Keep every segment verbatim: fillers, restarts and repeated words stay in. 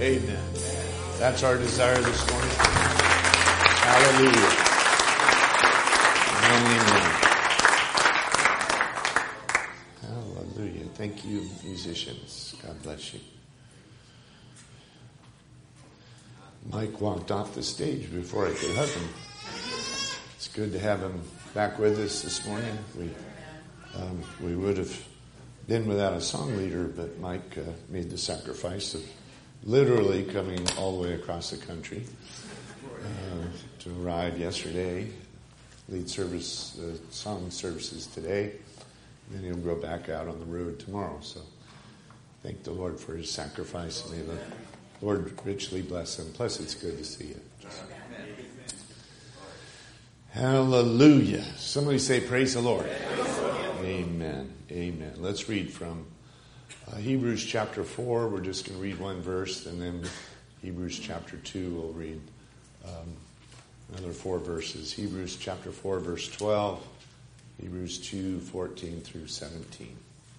Amen. That's our desire this morning. Hallelujah. Amen. Hallelujah. Thank you, musicians. God bless you. Mike walked off the stage before I could hug him. It's good to have him back with us this morning. We um, we would have been without a song leader, but Mike uh, made the sacrifice of literally coming all the way across the country uh, to arrive yesterday, lead service, uh, song services today, and then he'll go back out on the road tomorrow. So thank the Lord for his sacrifice. May the Lord richly bless him. Plus, it's good to see you. Hallelujah. Somebody say, praise the Lord. Amen. Amen. Let's read from uh, Hebrews chapter four. We're just going to read one verse, and then Hebrews chapter two, we'll read um, another four verses. Hebrews chapter four, verse twelve. Hebrews two, fourteen through seventeen.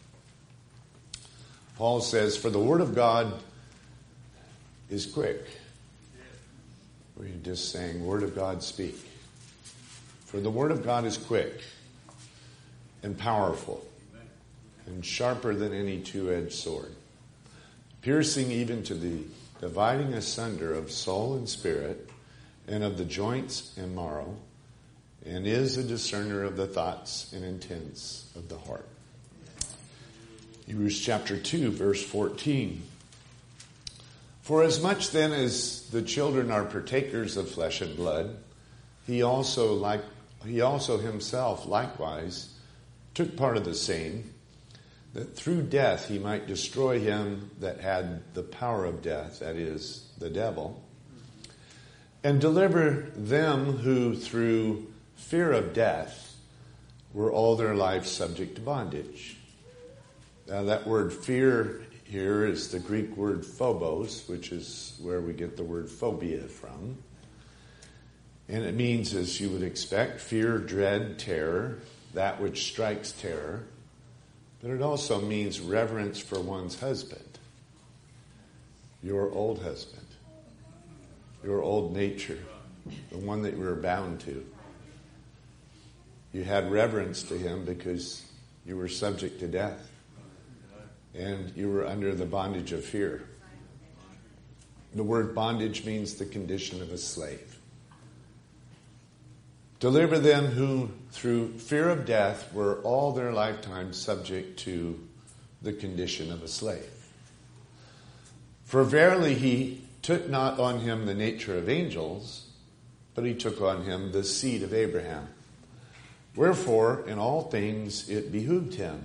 Paul says, for the word of God is quick. We're just saying, word of God speak. For the word of God is quick and powerful and sharper than any two-edged sword, piercing even to the dividing asunder of soul and spirit and of the joints and marrow, and is a discerner of the thoughts and intents of the heart. Hebrews chapter two, verse fourteen. For as much then as the children are partakers of flesh and blood, he also like he also himself likewise took part of the same, that through death he might destroy him that had the power of death, that is, the devil, and deliver them who through fear of death were all their life subject to bondage. Now that word fear here is the Greek word phobos, which is where we get the word phobia from. And it means, as you would expect, fear, dread, terror, that which strikes terror. But it also means reverence for one's husband, your old husband, your old nature, the one that you were bound to. You had reverence to him because you were subject to death and you were under the bondage of fear. The word bondage means the condition of a slave. Deliver them who, through fear of death, were all their lifetime subject to the condition of a slave. For verily he took not on him the nature of angels, but he took on him the seed of Abraham. Wherefore, in all things it behooved him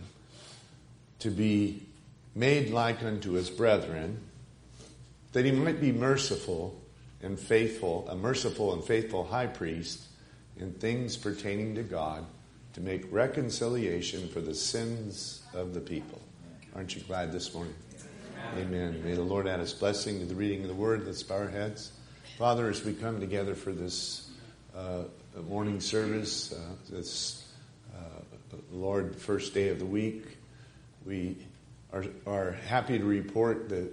to be made like unto his brethren, that he might be merciful and faithful, a merciful and faithful high priest, in things pertaining to God, to make reconciliation for the sins of the people. Aren't you glad this morning? Amen. Amen. May the Lord add his blessing to the reading of the word. Let's bow our heads. Father, as we come together for this uh, morning service, uh, this, uh, Lord, first day of the week, we are, are happy to report that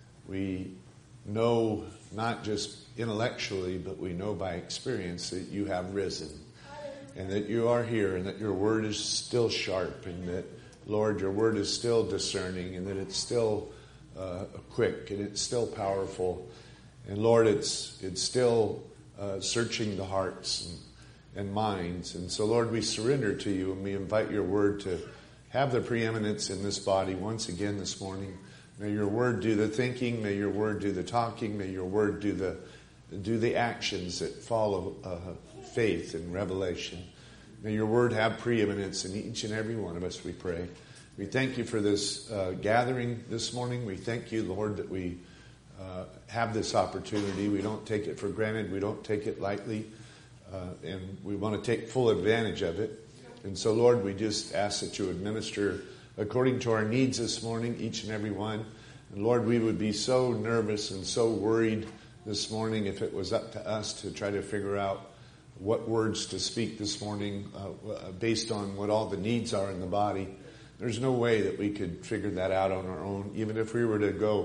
we know not just intellectually, but we know by experience that you have risen and that you are here and that your word is still sharp and that, Lord, your word is still discerning and that it's still uh, quick and it's still powerful. And, Lord, it's it's still uh, searching the hearts and, and minds. And so, Lord, we surrender to you and we invite your word to have the preeminence in this body once again this morning. May your word do the thinking. May your word do the talking. May your word do the do the actions that follow uh, faith and revelation. May your word have preeminence in each and every one of us, we pray. We thank you for this uh, gathering this morning. We thank you, Lord, that we uh, have this opportunity. We don't take it for granted. We don't take it lightly. Uh, and we want to take full advantage of it. And so, Lord, we just ask that you administer according to our needs this morning, each and every one. And Lord, we would be so nervous and so worried this morning if it was up to us to try to figure out what words to speak this morning uh, based on what all the needs are in the body. There's no way that we could figure that out on our own. Even if we were to go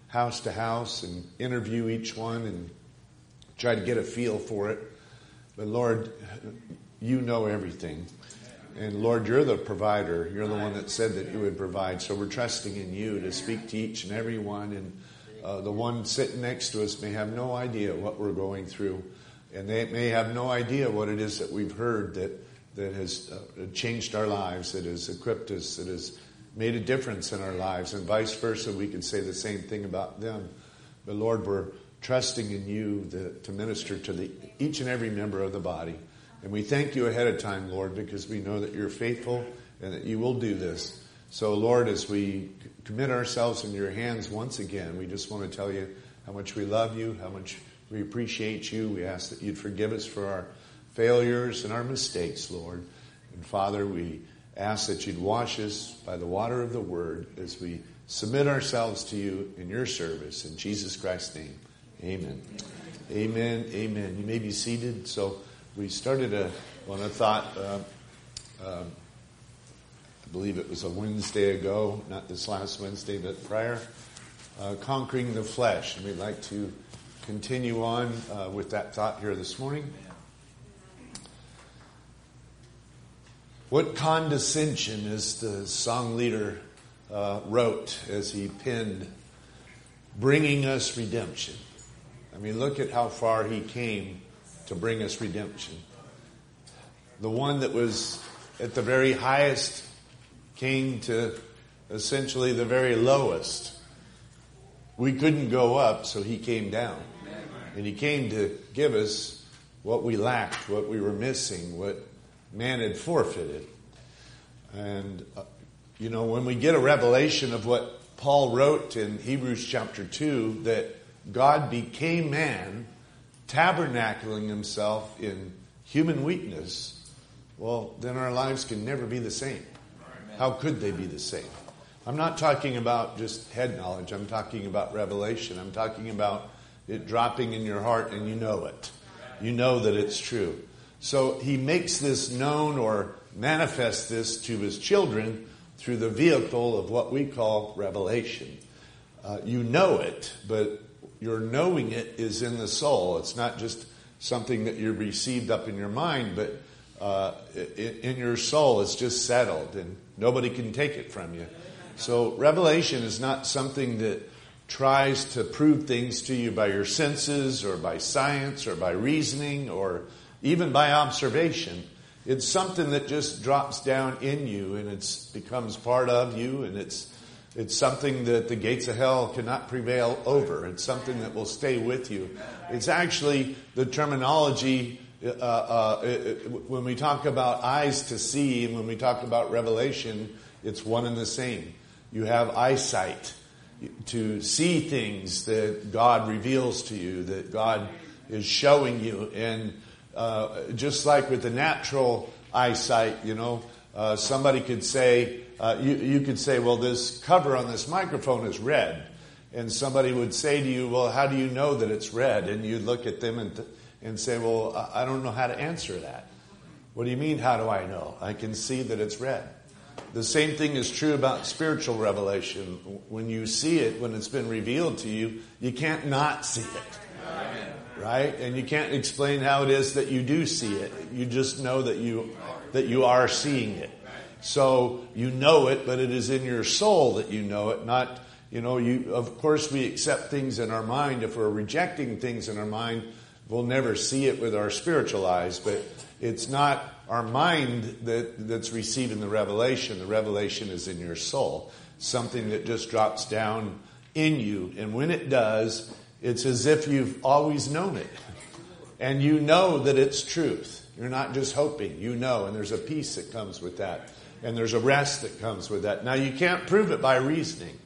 house to house and interview each one and try to get a feel for it. But Lord, you know everything. And Lord, you're the provider. You're the one that said that you would provide. So we're trusting in you to speak to each and every one. And uh, the one sitting next to us may have no idea what we're going through. And they may have no idea what it is that we've heard that, that has uh, changed our lives, that has equipped us, that has made a difference in our lives. And vice versa, we can say the same thing about them. But Lord, we're trusting in you the, to minister to the, each and every member of the body. And we thank you ahead of time, Lord, because we know that you're faithful and that you will do this. So, Lord, as we commit ourselves in your hands once again, we just want to tell you how much we love you, how much we appreciate you. We ask that you'd forgive us for our failures and our mistakes, Lord. And, Father, we ask that you'd wash us by the water of the word as we submit ourselves to you in your service. In Jesus Christ's name, amen. Amen, amen. You may be seated. So we started a, on a thought, uh, uh, I believe it was a Wednesday ago, not this last Wednesday, but prior, uh, conquering the flesh. And we'd like to continue on uh, with that thought here this morning. What condescension, as the song leader uh, wrote as he penned, bringing us redemption. I mean, look at how far he came to bring us redemption. The one that was at the very highest came to essentially the very lowest. We couldn't go up, so he came down. And he came to give us what we lacked, what we were missing, what man had forfeited. And, uh, you know, when we get a revelation of what Paul wrote in Hebrews chapter two, that God became man, tabernacling himself in human weakness, well, then our lives can never be the same. How could they be the same? I'm not talking about just head knowledge. I'm talking about revelation. I'm talking about it dropping in your heart and you know it. You know that it's true. So he makes this known or manifests this to his children through the vehicle of what we call revelation. Uh, you know it, but your knowing it is in the soul. It's not just something that you received up in your mind, but uh, in, in your soul it's just settled and nobody can take it from you. So revelation is not something that tries to prove things to you by your senses or by science or by reasoning or even by observation. It's something that just drops down in you and it becomes part of you, and it's it's something that the gates of hell cannot prevail over. It's something that will stay with you. It's actually the terminology uh, uh, when we talk about eyes to see and when we talk about revelation, it's one and the same. You have eyesight to see things that God reveals to you, that God is showing you. And uh, just like with the natural eyesight, you know, uh, somebody could say, uh, you, you could say, well, this cover on this microphone is red. And somebody would say to you, well, how do you know that it's red? And you'd look at them and, th- and say, well, I don't know how to answer that. What do you mean, how do I know? I can see that it's red. The same thing is true about spiritual revelation. When you see it, when it's been revealed to you, you can't not see it. Right? And you can't explain how it is that you do see it. You just know that you that you are seeing it. So you know it, but it is in your soul that you know it, not, you know, you of course we accept things in our mind. If we're rejecting things in our mind, we'll never see it with our spiritual eyes, but it's not our mind that, that's receiving the revelation. The revelation is in your soul. Something that just drops down in you. And when it does, it's as if you've always known it. And you know that it's truth. You're not just hoping. You know. And there's a peace that comes with that. And there's a rest that comes with that. Now, you can't prove it by reasoning.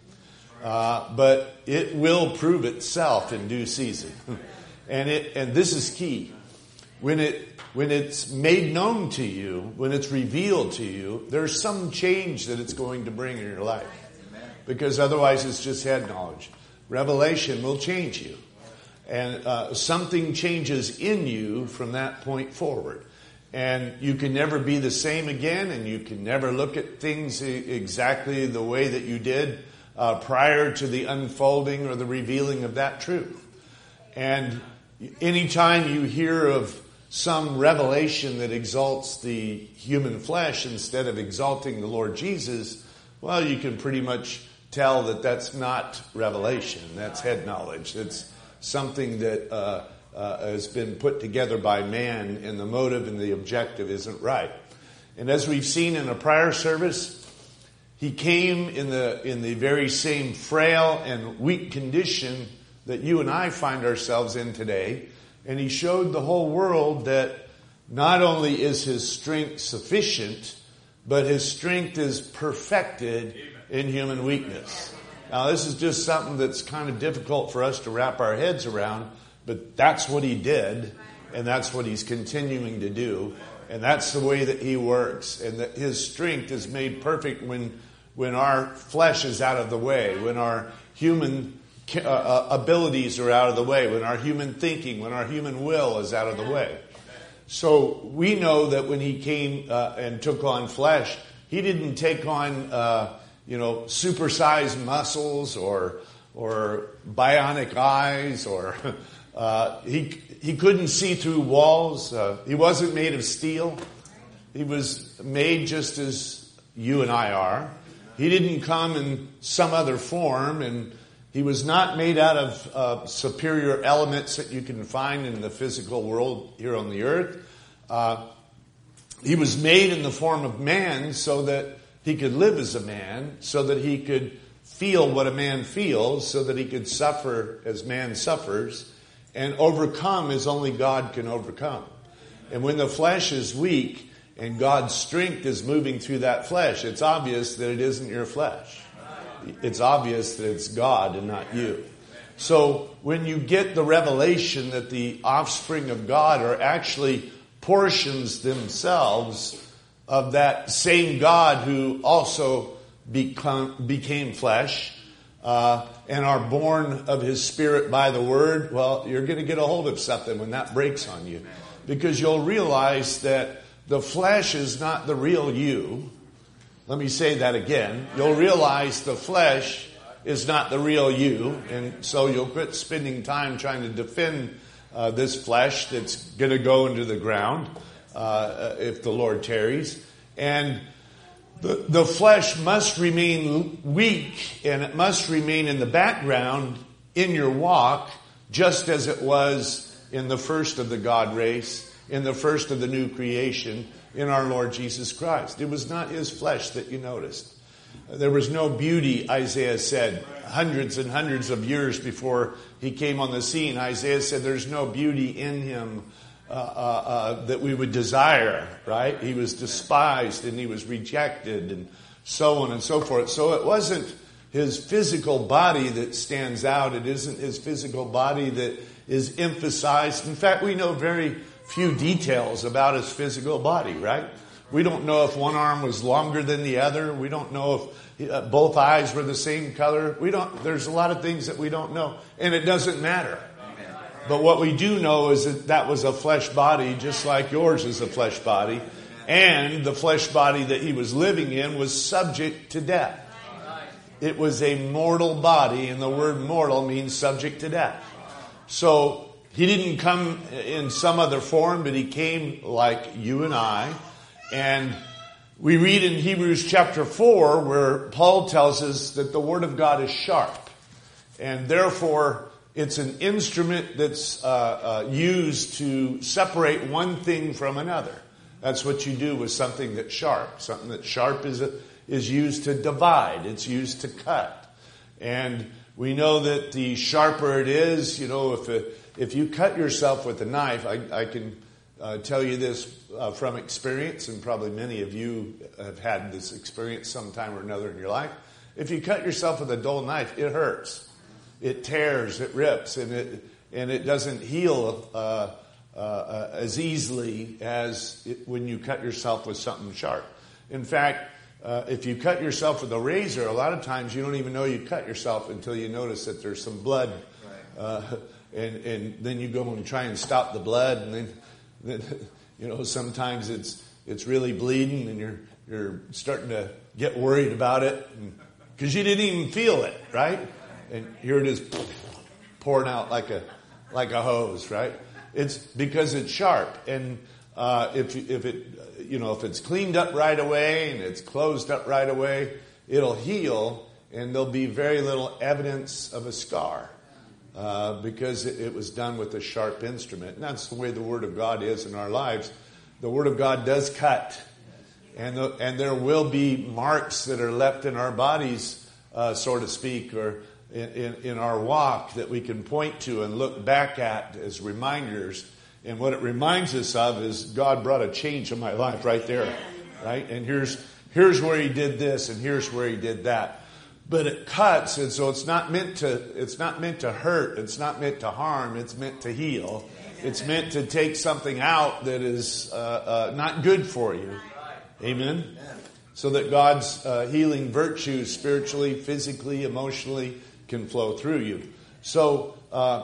Uh, but it will prove itself in due season. and it and this is key. When it when it's made known to you, when it's revealed to you, there's some change that it's going to bring in your life. Because otherwise it's just head knowledge. Revelation will change you. And uh, something changes in you from that point forward. And you can never be the same again, and you can never look at things exactly the way that you did uh, prior to the unfolding or the revealing of that truth. And anytime you hear of some revelation that exalts the human flesh instead of exalting the Lord Jesus, well, you can pretty much tell that that's not revelation. That's head knowledge. It's something that uh, uh, has been put together by man, and the motive and the objective isn't right. And as we've seen in a prior service, he came in the in the very same frail and weak condition that you and I find ourselves in today. And he showed the whole world that not only is his strength sufficient, but his strength is perfected in human weakness. Now, this is just something that's kind of difficult for us to wrap our heads around, but that's what he did, and that's what he's continuing to do, and that's the way that he works, and that his strength is made perfect when when our flesh is out of the way, when our human uh, abilities are out of the way, when our human thinking, when our human will is out of the way. So we know that when he came uh, and took on flesh, he didn't take on uh, you know supersized muscles or or bionic eyes, or uh, he he couldn't see through walls. Uh, he wasn't made of steel. He was made just as you and I are. He didn't come in some other form, and he was not made out of uh, superior elements that you can find in the physical world here on the earth. Uh, he was made in the form of man so that he could live as a man, so that he could feel what a man feels, so that he could suffer as man suffers, and overcome as only God can overcome. And when the flesh is weak and God's strength is moving through that flesh, it's obvious that it isn't your flesh. It's obvious that it's God and not you. So when you get the revelation that the offspring of God are actually portions themselves of that same God who also become, became flesh uh, and are born of his Spirit by the Word, well, you're going to get a hold of something when that breaks on you. Because you'll realize that the flesh is not the real you. Let me say that again. You'll realize the flesh is not the real you. And so you'll quit spending time trying to defend uh, this flesh that's going to go into the ground uh, if the Lord tarries. And the, the flesh must remain weak, and it must remain in the background in your walk, just as it was in the first of the God race, in the first of the new creation, in our Lord Jesus Christ. It was not his flesh that you noticed. There was no beauty, Isaiah said, hundreds and hundreds of years before he came on the scene. Isaiah said there's no beauty in him uh, uh, uh, that we would desire, right? He was despised and he was rejected and so on and so forth. So it wasn't his physical body that stands out. It isn't his physical body that is emphasized. In fact, we know very few details about his physical body, right? We don't know if one arm was longer than the other. We don't know if uh, both eyes were the same color. We don't. There's a lot of things that we don't know, and it doesn't matter. But what we do know is that that was a flesh body, just like yours is a flesh body, and the flesh body that he was living in was subject to death. It was a mortal body, and the word mortal means subject to death. So he didn't come in some other form, but he came like you and I. And we read in Hebrews chapter four where Paul tells us that the Word of God is sharp. And therefore, it's an instrument that's uh, uh, used to separate one thing from another. That's what you do with something that's sharp. Something that's sharp is, a, is used to divide. It's used to cut. And we know that the sharper it is, you know, if it, If you cut yourself with a knife, I, I can uh, tell you this uh, from experience, and probably many of you have had this experience sometime or another in your life. If you cut yourself with a dull knife, it hurts. It tears, it rips, and it and it doesn't heal uh, uh, as easily as it, when you cut yourself with something sharp. In fact, uh, if you cut yourself with a razor, a lot of times you don't even know you cut yourself until you notice that there's some blood. Uh, And, and then you go and try and stop the blood, and then, then you know sometimes it's it's really bleeding, and you're you're starting to get worried about it, because you didn't even feel it, right? And here it is pouring out like a like a hose, right? It's because it's sharp, and uh, if if it you know if it's cleaned up right away and it's closed up right away, it'll heal, and there'll be very little evidence of a scar uh, because it, it was done with a sharp instrument. And that's the way the Word of God is in our lives. The Word of God does cut, and the, and there will be marks that are left in our bodies, uh, so to speak, or in, in, in our walk that we can point to and look back at as reminders. And what it reminds us of is God brought a change in my life right there, right? And here's here's where He did this, and here's where He did that. But it cuts, and so it's not meant to it's not meant to hurt. It's not meant to harm. It's meant to heal. It's meant to take something out that is uh, uh, not good for you. Amen? So that God's uh, healing virtues spiritually, physically, emotionally can flow through you. So uh,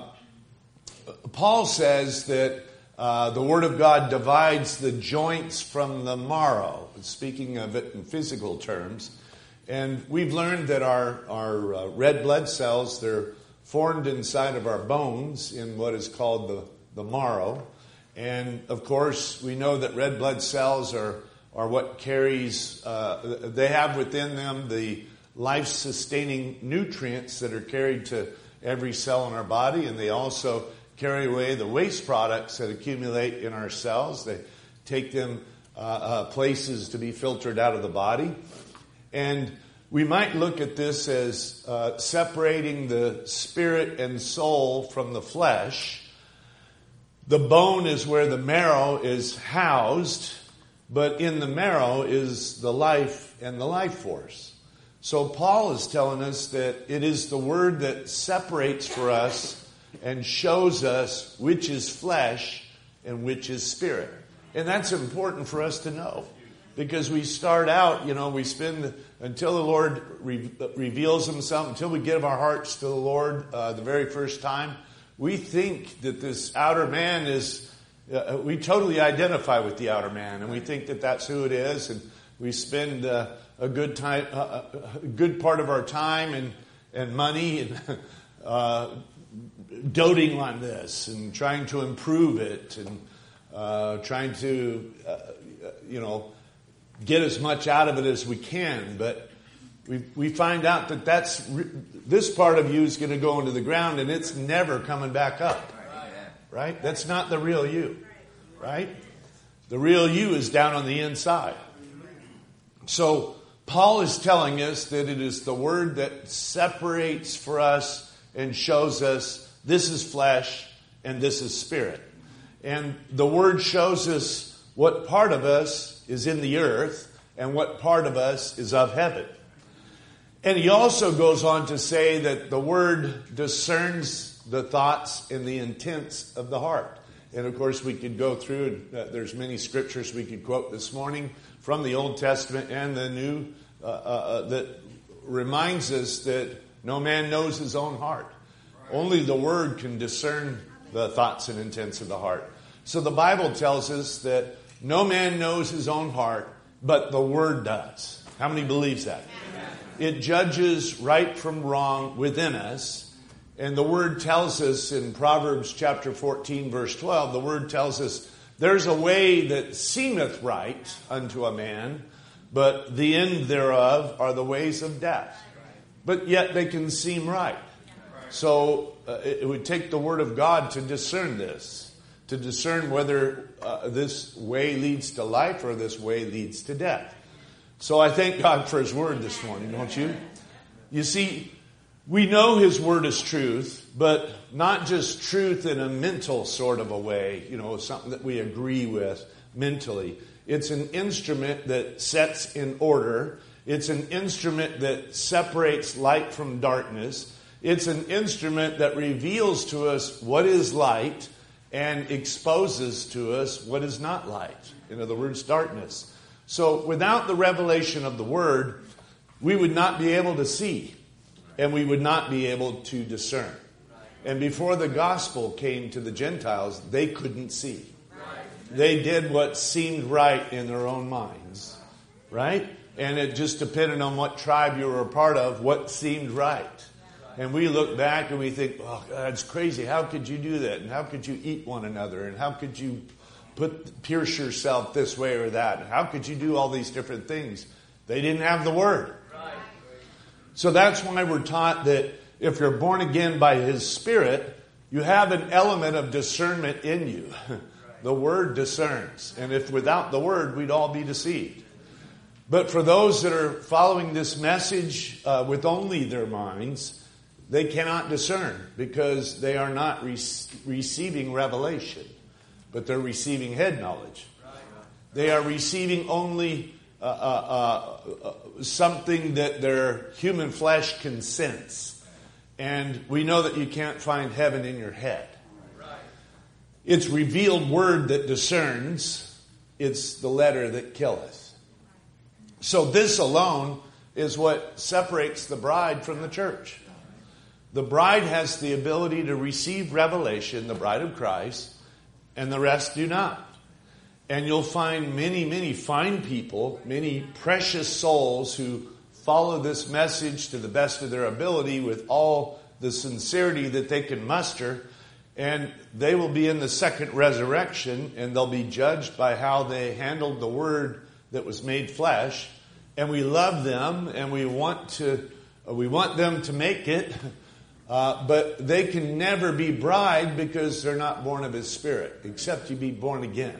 Paul says that uh, the Word of God divides the joints from the marrow, speaking of it in physical terms. And we've learned that our, our uh, red blood cells, they're formed inside of our bones in what is called the, the marrow. And of course, we know that red blood cells are, are what carries, uh, they have within them the life-sustaining nutrients that are carried to every cell in our body, and they also carry away the waste products that accumulate in our cells. They take them uh, uh, places to be filtered out of the body. And we might look at this as uh, separating the spirit and soul from the flesh. The bone is where the marrow is housed, but in the marrow is the life and the life force. So Paul is telling us that it is the Word that separates for us and shows us which is flesh and which is spirit. And that's important for us to know. Because we start out, you know, we spend, until the Lord re- reveals Himself, until we give our hearts to the Lord uh, the very first time, we think that this outer man is, uh, we totally identify with the outer man, and we think that that's who it is, and we spend uh, a good time, uh, a good part of our time and, and money and uh, doting on this and trying to improve it and uh, trying to, uh, you know, get as much out of it as we can. But we we find out that that's this part of you is going to go into the ground, and it's never coming back up. Right? That's not the real you. Right? The real you is down on the inside. So Paul is telling us that it is the Word that separates for us and shows us this is flesh and this is spirit. And the Word shows us what part of us is in the earth and what part of us is of heaven. And he also goes on to say that the Word discerns the thoughts and the intents of the heart. And of course we could go through, and uh, there's many scriptures we could quote this morning from the Old Testament and the New uh, uh, that reminds us that no man knows his own heart. Only the Word can discern the thoughts and intents of the heart. So the Bible tells us that no man knows his own heart, but the Word does. How many believes that? It judges right from wrong within us. And the Word tells us in Proverbs chapter fourteen, verse twelve, the Word tells us, there's a way that seemeth right unto a man, but the end thereof are the ways of death. But yet they can seem right. So uh, it would take the Word of God to discern this, to discern whether uh, this way leads to life or this way leads to death. So I thank God for His Word this morning, don't you? You see, we know His Word is truth, but not just truth in a mental sort of a way, you know, something that we agree with mentally. It's an instrument that sets in order. It's an instrument that separates light from darkness. It's an instrument that reveals to us what is light and exposes to us what is not light. In other words, darkness. So without the revelation of the Word, we would not be able to see, and we would not be able to discern. And before the gospel came to the Gentiles, they couldn't see. They did what seemed right in their own minds. Right? And it just depended on what tribe you were a part of, what seemed right. And we look back and we think, oh, that's crazy. How could you do that? And how could you eat one another? And how could you put pierce yourself this way or that? And how could you do all these different things? They didn't have the Word. So that's why we're taught that if you're born again by His Spirit, you have an element of discernment in you. The Word discerns. And if without the Word, we'd all be deceived. But for those that are following this message uh, with only their minds, they cannot discern because they are not re- receiving revelation, but they're receiving head knowledge. They are receiving only uh, uh, uh, something that their human flesh can sense. And we know that you can't find heaven in your head. It's revealed word that discerns. It's the letter that killeth. So this alone is what separates the bride from the church. The bride has the ability to receive revelation, the bride of Christ, and the rest do not. And you'll find many, many fine people, many precious souls who follow this message to the best of their ability with all the sincerity that they can muster. And they will be in the second resurrection, and they'll be judged by how they handled the word that was made flesh. And we love them, and we want to, we want them to make it. Uh, but they can never be bride because they're not born of His Spirit, except to be born again.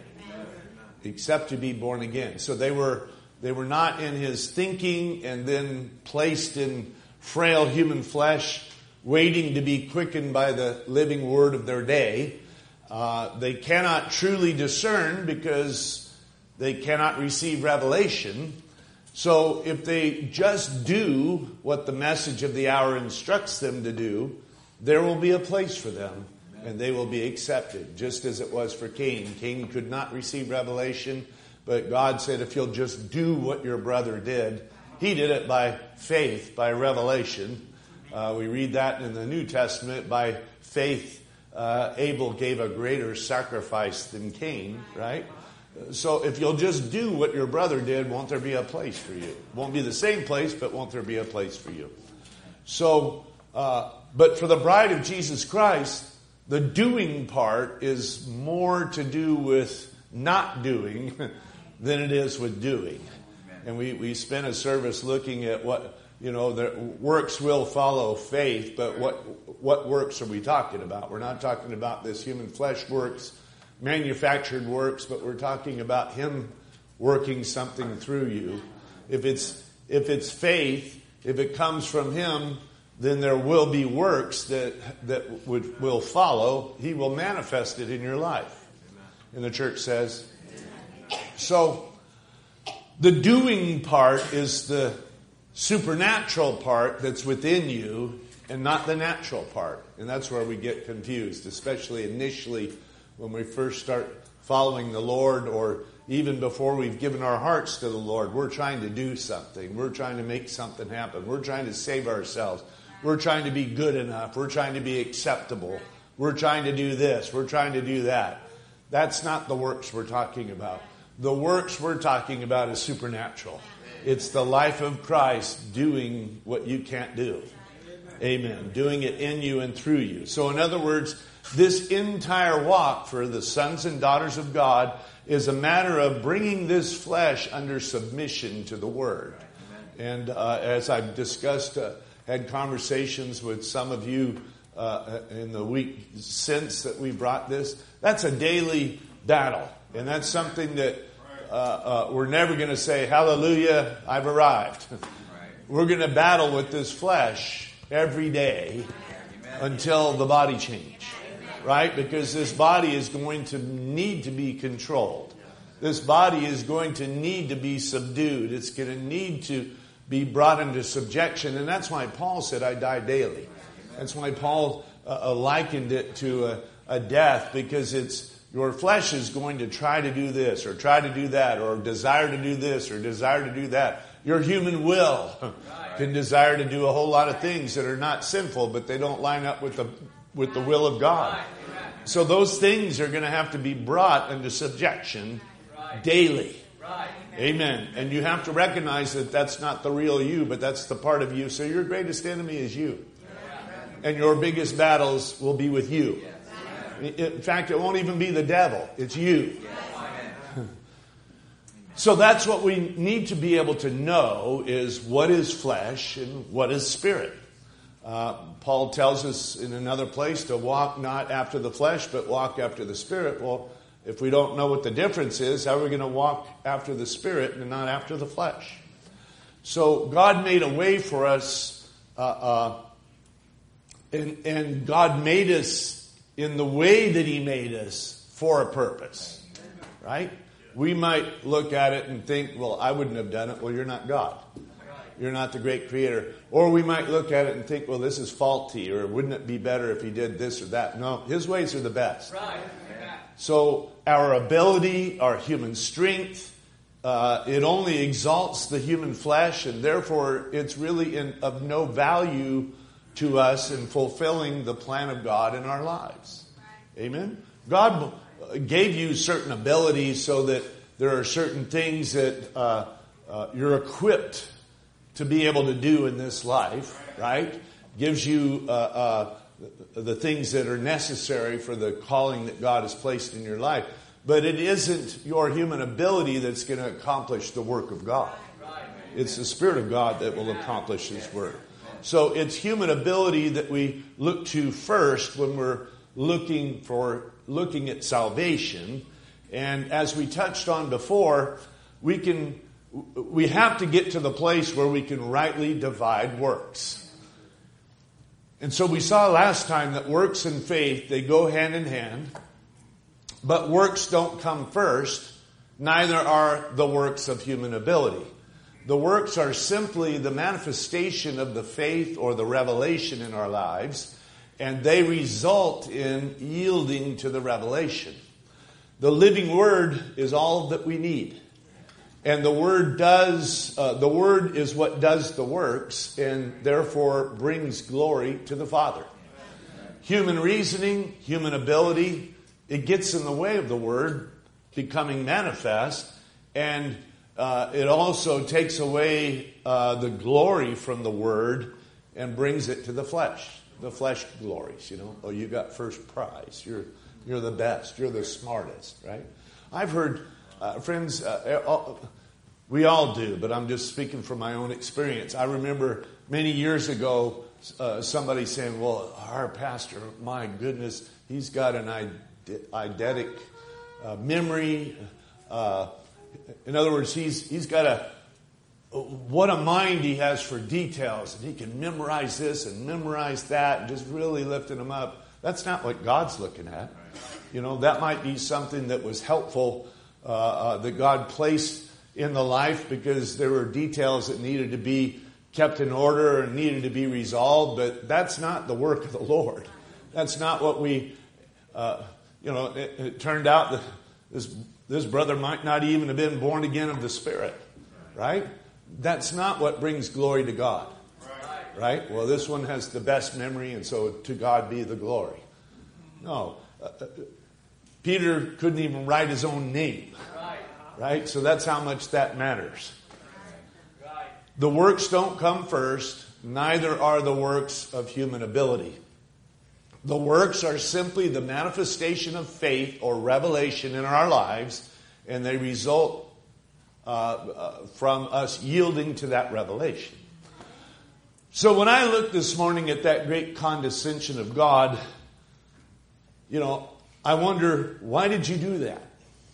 Except to be born again. So they were they were not in His thinking and then placed in frail human flesh, waiting to be quickened by the living word of their day. Uh, they cannot truly discern because they cannot receive revelation. So if they just do what the message of the hour instructs them to do, there will be a place for them and they will be accepted, just as it was for Cain. Cain could not receive revelation, but God said, if you'll just do what your brother did, he did it by faith, by revelation. Uh, we read that in the New Testament. By faith, uh, Abel gave a greater sacrifice than Cain, right? So if you'll just do what your brother did, won't there be a place for you? Won't be the same place, but won't there be a place for you? So, uh, but for the bride of Jesus Christ, the doing part is more to do with not doing than it is with doing. And we, we spent a service looking at what, you know, the works will follow faith, but what what works are we talking about? We're not talking about this human flesh works, manufactured works, but we're talking about Him working something through you. If it's if it's faith, if it comes from Him, then there will be works that that would will follow. He will manifest it in your life. And the church says, so the doing part is the supernatural part that's within you and not the natural part. And that's where we get confused, especially initially when we first start following the Lord, or even before we've given our hearts to the Lord. We're trying to do something. We're trying to make something happen. We're trying to save ourselves. We're trying to be good enough. We're trying to be acceptable. We're trying to do this. We're trying to do that. That's not the works we're talking about. The works we're talking about is supernatural. It's the life of Christ doing what you can't do. Amen. Doing it in you and through you. So in other words, this entire walk for the sons and daughters of God is a matter of bringing this flesh under submission to the Word. And uh, as I've discussed, uh, had conversations with some of you uh, in the week since that we brought this, that's a daily battle. And that's something that uh, uh, we're never going to say, hallelujah, I've arrived. We're going to battle with this flesh every day until the body change. Right? Because this body is going to need to be controlled. This body is going to need to be subdued. It's going to need to be brought into subjection. And that's why Paul said, I die daily. That's why Paul uh, likened it to a, a death, because it's your flesh is going to try to do this or try to do that or desire to do this or desire to do that. Your human will can desire to do a whole lot of things that are not sinful, but they don't line up with the with the will of God. So those things are going to have to be brought into subjection daily. Right. Amen. And you have to recognize that that's not the real you, but that's the part of you. So your greatest enemy is you. And your biggest battles will be with you. In fact, it won't even be the devil. It's you. So that's what we need to be able to know, is what is flesh and what is spirit. Uh, Paul tells us in another place to walk not after the flesh, but walk after the spirit. Well, if we don't know what the difference is, how are we going to walk after the spirit and not after the flesh? So God made a way for us, uh, uh, and, and God made us in the way that He made us for a purpose, right? We might look at it and think, well, I wouldn't have done it. Well, you're not God. You're not the great creator. Or we might look at it and think, well, this is faulty, or wouldn't it be better if He did this or that? No, His ways are the best. Right. So our ability, our human strength, uh, it only exalts the human flesh, and therefore it's really in, of no value to us in fulfilling the plan of God in our lives. Amen? God gave you certain abilities so that there are certain things that uh, uh, you're equipped to be able to do in this life, right? Gives you uh, uh, the things that are necessary for the calling that God has placed in your life. But it isn't your human ability that's going to accomplish the work of God. It's the Spirit of God that will accomplish His work. So it's human ability that we look to first when we're looking for looking at salvation. And as we touched on before, we can we have to get to the place where we can rightly divide works. And so we saw last time that works and faith, they go hand in hand. But works don't come first. Neither are the works of human ability. The works are simply the manifestation of the faith or the revelation in our lives. And they result in yielding to the revelation. The living Word is all that we need. And the Word does, uh, the Word is what does the works, and therefore brings glory to the Father. Human reasoning, human ability, it gets in the way of the Word becoming manifest, and uh, it also takes away uh, the glory from the Word and brings it to the flesh. The flesh glories, you know. Oh, you got first prize. You're you're the best. You're the smartest, right? I've heard, uh, friends, uh, all, we all do, but I'm just speaking from my own experience. I remember many years ago uh, somebody saying, well, our pastor, my goodness, he's got an eidetic uh, memory. Uh, in other words, he's he's got a what a mind he has for details, and he can memorize this and memorize that and just really lifting them up. That's not what God's looking at. You know, that might be something that was helpful uh, uh, that God placed in the life because there were details that needed to be kept in order and needed to be resolved, but that's not the work of the Lord. That's not what we, uh, you know, it, it turned out that this, this brother might not even have been born again of the Spirit, right? That's not what brings glory to God, right? Well, this one has the best memory, and so to God be the glory. No. Uh, Peter couldn't even write his own name, right? So that's how much that matters. The works don't come first, neither are the works of human ability. The works are simply the manifestation of faith or revelation in our lives, and they result Uh, uh, from us yielding to that revelation. So when I look this morning at that great condescension of God, you know, I wonder, why did you do that?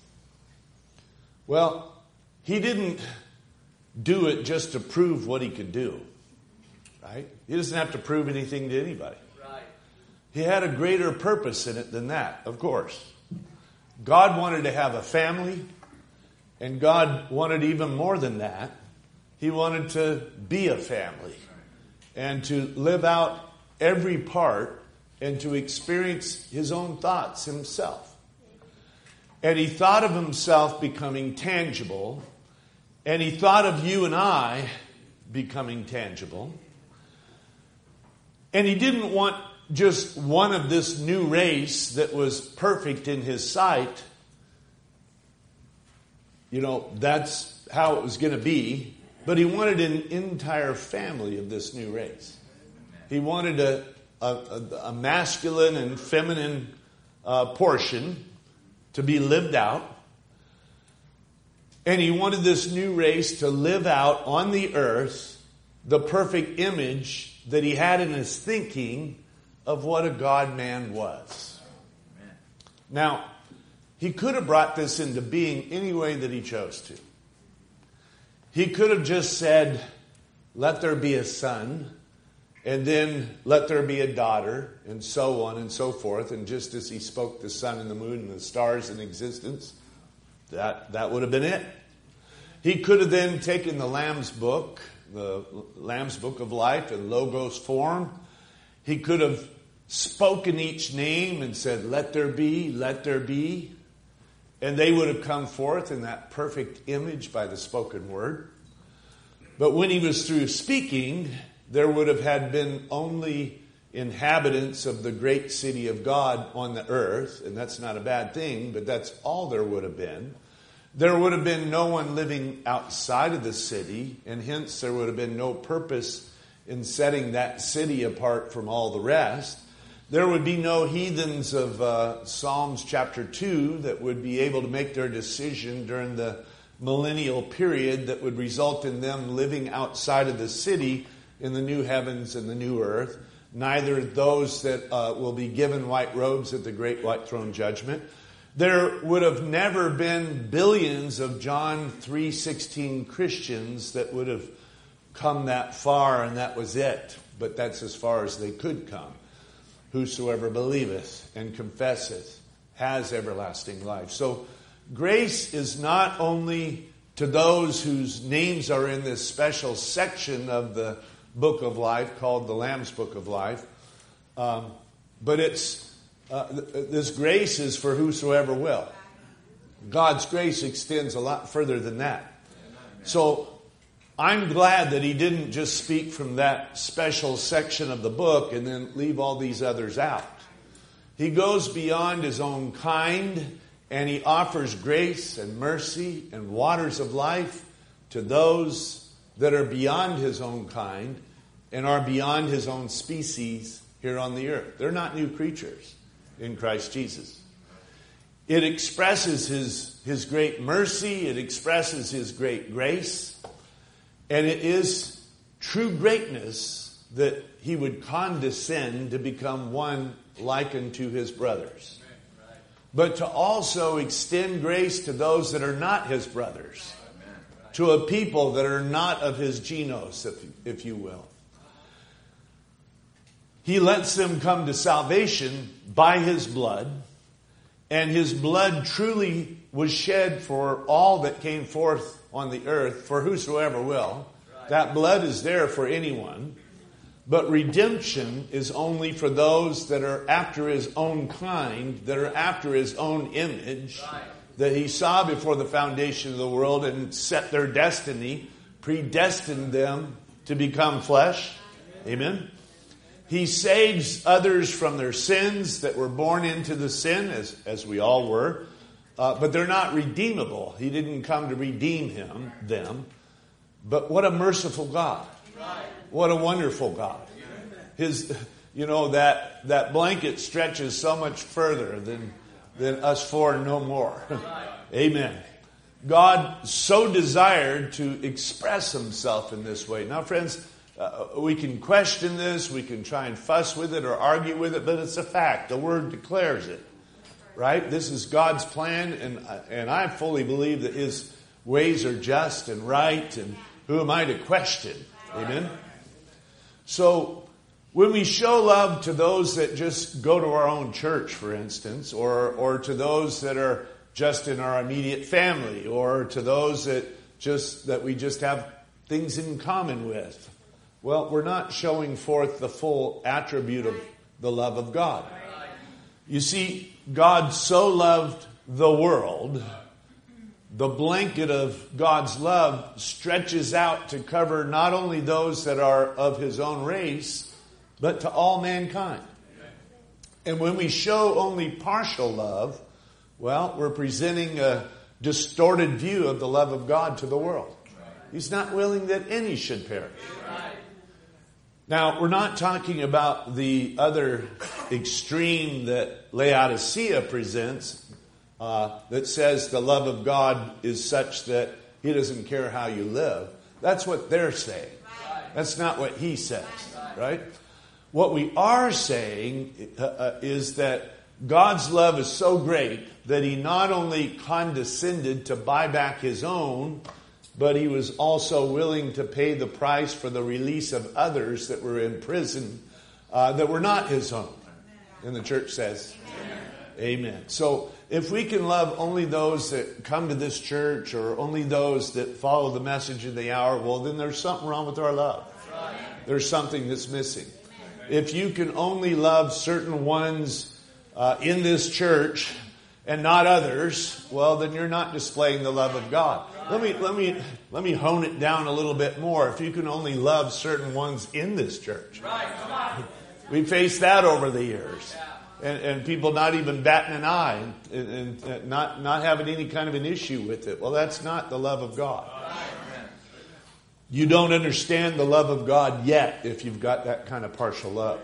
Well, He didn't do it just to prove what He could do, right? He doesn't have to prove anything to anybody. Right. He had a greater purpose in it than that, of course. God wanted to have a family. And God wanted even more than that. He wanted to be a family and to live out every part and to experience His own thoughts Himself. And He thought of Himself becoming tangible, and He thought of you and I becoming tangible. And He didn't want just one of this new race that was perfect in His sight. you know, that's how it was going to be. But he wanted an entire family of this new race. He wanted a, a, a masculine and feminine uh, portion to be lived out. And he wanted this new race to live out on the earth the perfect image that he had in his thinking of what a God-man was. Amen. Now, he could have brought this into being any way that he chose to. He could have just said, let there be a son, and then let there be a daughter, and so on and so forth. And just as he spoke the sun and the moon and the stars in existence, that, that would have been it. He could have then taken the Lamb's book, the Lamb's Book of Life in Logos form. He could have spoken each name and said, let there be, let there be. And they would have come forth in that perfect image by the spoken word. But when he was through speaking, there would have had been only inhabitants of the great city of God on the earth. And that's not a bad thing, but that's all there would have been. There would have been no one living outside of the city, and hence there would have been no purpose in setting that city apart from all the rest. There would be no heathens of uh, Psalms chapter two that would be able to make their decision during the millennial period that would result in them living outside of the city in the new heavens and the new earth. Neither those that uh, will be given white robes at the great white throne judgment. There would have never been billions of John three sixteen Christians that would have come that far, and that was it. But that's as far as they could come. Whosoever believeth and confesseth has everlasting life. So grace is not only to those whose names are in this special section of the book of life called the Lamb's Book of Life, um, but it's Uh, this grace is for whosoever will. God's grace extends a lot further than that. So I'm glad that he didn't just speak from that special section of the book and then leave all these others out. He goes beyond his own kind, and he offers grace and mercy and waters of life to those that are beyond his own kind and are beyond his own species here on the earth. They're not new creatures in Christ Jesus. It expresses his, his great mercy. It expresses his great grace. And it is true greatness that he would condescend to become one like unto his brothers. But to also extend grace to those that are not his brothers. To a people that are not of his genos, if, if you will. He lets them come to salvation by his blood. And his blood truly was shed for all that came forth on the earth, for whosoever will. That blood is there for anyone. But redemption is only for those that are after his own kind, that are after his own image, that he saw before the foundation of the world and set their destiny, predestined them to become flesh. Amen. He saves others from their sins that were born into the sin, as, as we all were. Uh, but they're not redeemable. He didn't come to redeem him, them. But what a merciful God. What a wonderful God. His, you know, that, that blanket stretches so much further than, than us four no more. Amen. God so desired to express himself in this way. Now, friends, Uh, we can question this, we can try and fuss with it or argue with it, but it's a fact. The Word declares it, right? This is God's plan, and and I fully believe that his ways are just and right, and who am I to question? Amen? So, when we show love to those that just go to our own church, for instance, or or to those that are just in our immediate family, or to those that just that we just have things in common with, well, we're not showing forth the full attribute of the love of God. You see, God so loved the world, the blanket of God's love stretches out to cover not only those that are of his own race, but to all mankind. And when we show only partial love, well, we're presenting a distorted view of the love of God to the world. He's not willing that any should perish. Now, we're not talking about the other extreme that Laodicea presents, uh, that says the love of God is such that He doesn't care how you live. That's what they're saying. That's not what he says, right? What we are saying uh, is that God's love is so great that He not only condescended to buy back His own, but He was also willing to pay the price for the release of others that were in prison uh, that were not His own. And the church says, Amen. Amen. So if we can love only those that come to this church or only those that follow the message of the hour, well, then there's something wrong with our love. There's something that's missing. If you can only love certain ones uh, in this church and not others, well, then you're not displaying the love of God. Let me let me let me hone it down a little bit more. If you can only love certain ones in this church, we faced that over the years, and, and people not even batting an eye and, and not not having any kind of an issue with it. Well, that's not the love of God. You don't understand the love of God yet if you've got that kind of partial love.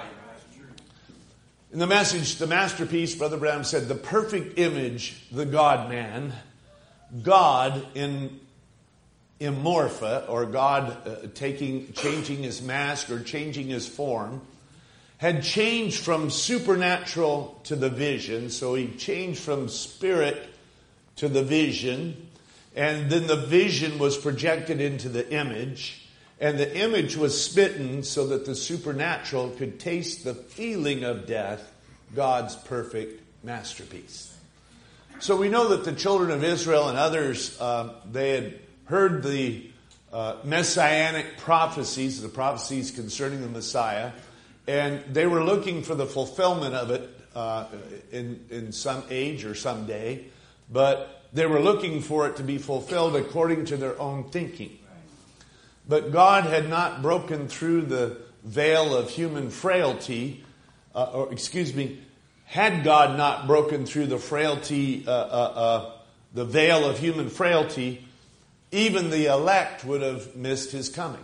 In the message, the masterpiece, Brother Branham said, the perfect image, the God-man, God in immorpha, or God uh, taking, changing His mask or changing His form, had changed from supernatural to the vision. So He changed from spirit to the vision. And then the vision was projected into the image. And the image was smitten so that the supernatural could taste the feeling of death, God's perfect masterpiece. So we know that the children of Israel and others, uh, they had heard the uh, messianic prophecies, the prophecies concerning the Messiah, and they were looking for the fulfillment of it uh, in, in some age or some day, but they were looking for it to be fulfilled according to their own thinking. But God had not broken through the veil of human frailty, uh, or excuse me, had God not broken through the frailty, uh, uh, uh, the veil of human frailty, even the elect would have missed His coming.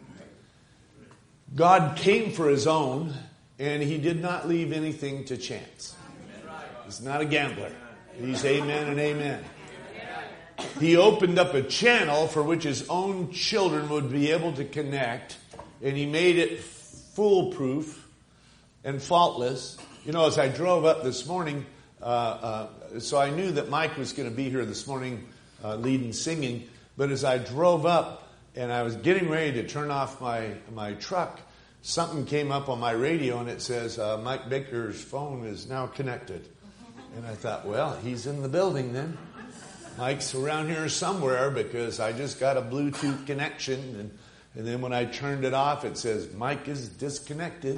God came for His own, and He did not leave anything to chance. He's not a gambler. He's amen and amen. He opened up a channel for which His own children would be able to connect, and He made it foolproof and faultless. You know, as I drove up this morning, uh, uh, so I knew that Mike was going to be here this morning uh, leading singing, but as I drove up and I was getting ready to turn off my, my truck, something came up on my radio and it says, uh, Mike Baker's phone is now connected. And I thought, well, he's in the building then. Mike's around here somewhere because I just got a Bluetooth connection. And, and then when I turned it off, it says, Mike is disconnected.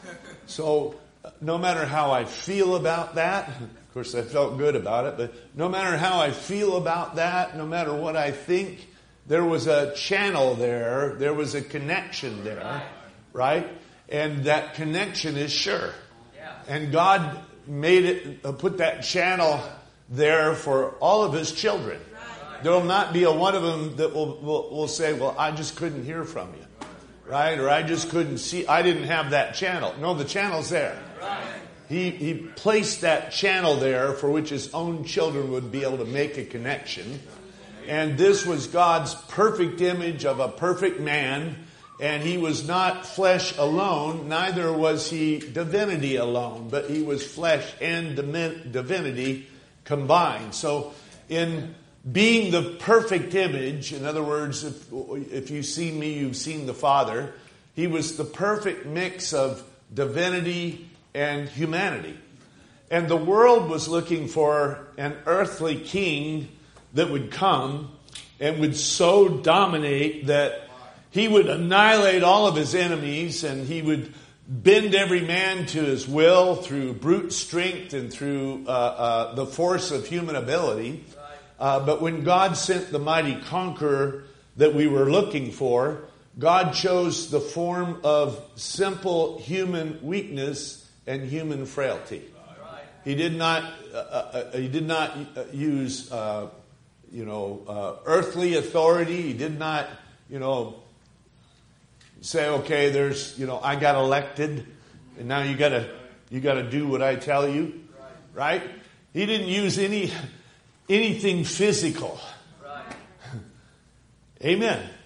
So no matter how I feel about that, of course I felt good about it, but no matter how I feel about that, no matter what I think, there was a channel there, there was a connection there, right? And that connection is sure. And God made it, uh, put that channel there for all of His children. There will not be a one of them that will, will, will say, well, I just couldn't hear from you. Right? Or I just couldn't see, I didn't have that channel. No, the channel's there. He, he placed that channel there for which His own children would be able to make a connection. And this was God's perfect image of a perfect man. And He was not flesh alone, neither was He divinity alone, but He was flesh and divinity combined. So in being the perfect image, in other words, if, if you've seen me, you've seen the Father, He was the perfect mix of divinity and humanity. And the world was looking for an earthly king that would come and would so dominate that He would annihilate all of His enemies, and He would bend every man to his will through brute strength and through uh, uh, the force of human ability. Uh, but when God sent the mighty conqueror that we were looking for, God chose the form of simple human weakness and human frailty. He did not. Uh, uh, he did not use uh, you know, uh, earthly authority. He did not, you know, say, okay, there's, you know, I got elected, and now you got to you got to do what I tell you, right? He didn't use any anything physical. Right. Amen. Amen.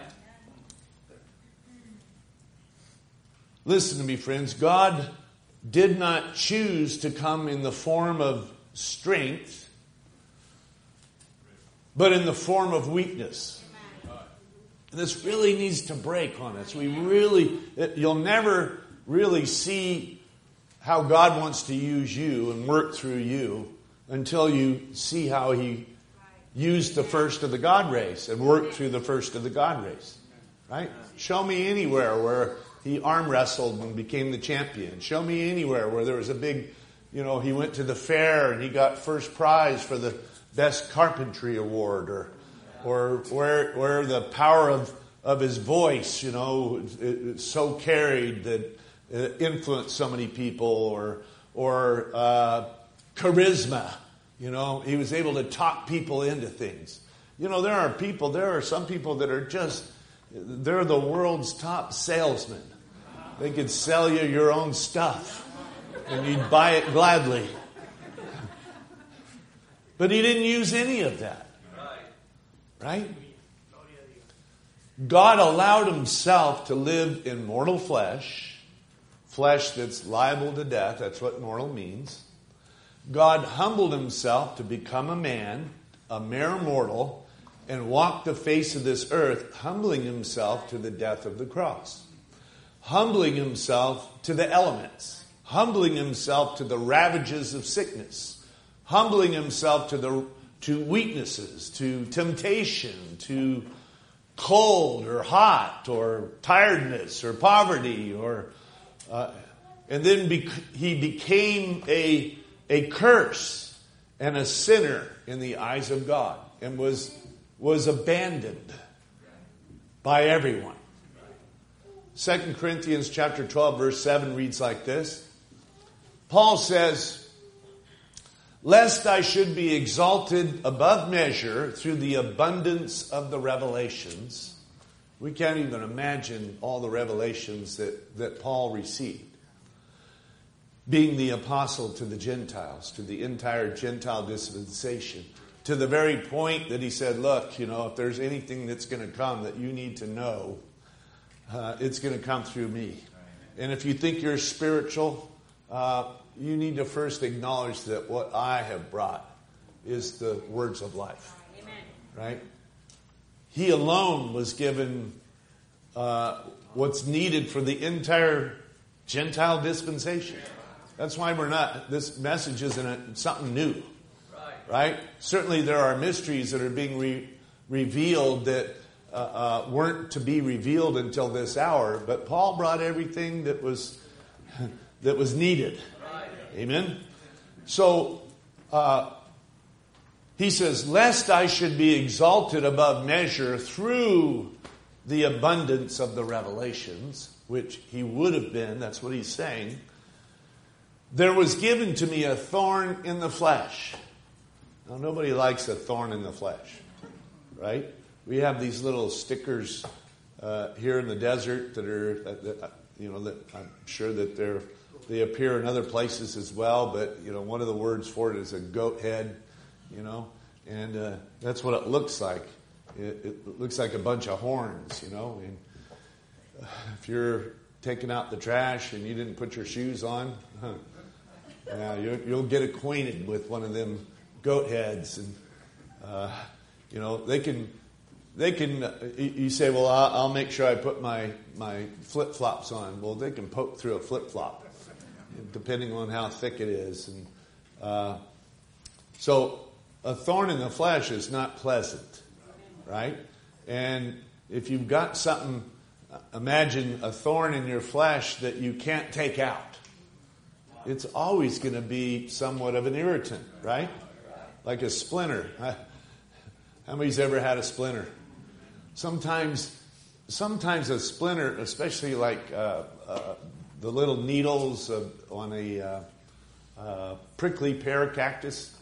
Listen to me, friends. God did not choose to come in the form of strength, but in the form of weakness. This really needs to break on us. We really, you'll never really see how God wants to use you and work through you until you see how He used the first of the God race and worked through the first of the God race. Right? Show me anywhere where He arm wrestled and became the champion. Show me anywhere where there was a big, you know, he went to the fair and he got first prize for the best carpentry award, or or where where the power of, of his voice, you know, it, it so carried that it influenced so many people, or or uh, charisma, you know, he was able to talk people into things. You know, there are people, there are some people that are just, they're the world's top salesmen. They could sell you your own stuff, and you'd buy it gladly. But he didn't use any of that. Right? God allowed himself to live in mortal flesh, flesh that's liable to death. That's what mortal means. God humbled himself to become a man, a mere mortal, and walk the face of this earth, humbling himself to the death of the cross. Humbling himself to the elements. Humbling himself to the ravages of sickness. Humbling himself to the to weaknesses, to temptation, to cold or hot or tiredness or poverty, or uh, and then bec- he became a a curse and a sinner in the eyes of God, and was was abandoned by everyone. Second Corinthians chapter twelve verse seven reads like this. Paul says, "Lest I should be exalted above measure through the abundance of the revelations." We can't even imagine all the revelations that, that Paul received. Being the apostle to the Gentiles, to the entire Gentile dispensation, to the very point that he said, look, you know, if there's anything that's going to come that you need to know, uh, it's going to come through me. And if you think you're spiritual, uh, you need to first acknowledge that what I have brought is the words of life. Amen. Right? He alone was given uh, what's needed for the entire Gentile dispensation. That's why we're not, this message isn't a, something new. Right. Right? Certainly there are mysteries that are being re- revealed that uh, uh, weren't to be revealed until this hour. But Paul brought everything that was that was needed. Amen? So, uh, he says, lest I should be exalted above measure through the abundance of the revelations, which he would have been, that's what he's saying, there was given to me a thorn in the flesh. Now, nobody likes a thorn in the flesh, right? We have these little stickers uh, here in the desert that are, uh, that, you know, that I'm sure that they're They appear in other places as well, but, you know, one of the words for it is a goat head, you know, and uh, that's what it looks like. It, it looks like a bunch of horns, you know, and if you're taking out the trash and you didn't put your shoes on, huh, yeah, you'll, you'll get acquainted with one of them goat heads, and, uh, you know, they can, they can, uh, you say, well, I'll, I'll make sure I put my, my flip-flops on. Well, they can poke through a flip-flop, depending on how thick it is. And uh, so a thorn in the flesh is not pleasant, right? And if you've got something, imagine a thorn in your flesh that you can't take out. It's always going to be somewhat of an irritant, right? Like a splinter. How many's ever had a splinter? Sometimes, sometimes a splinter, especially like uh, uh, the little needles of, on a uh, uh, prickly pear cactus,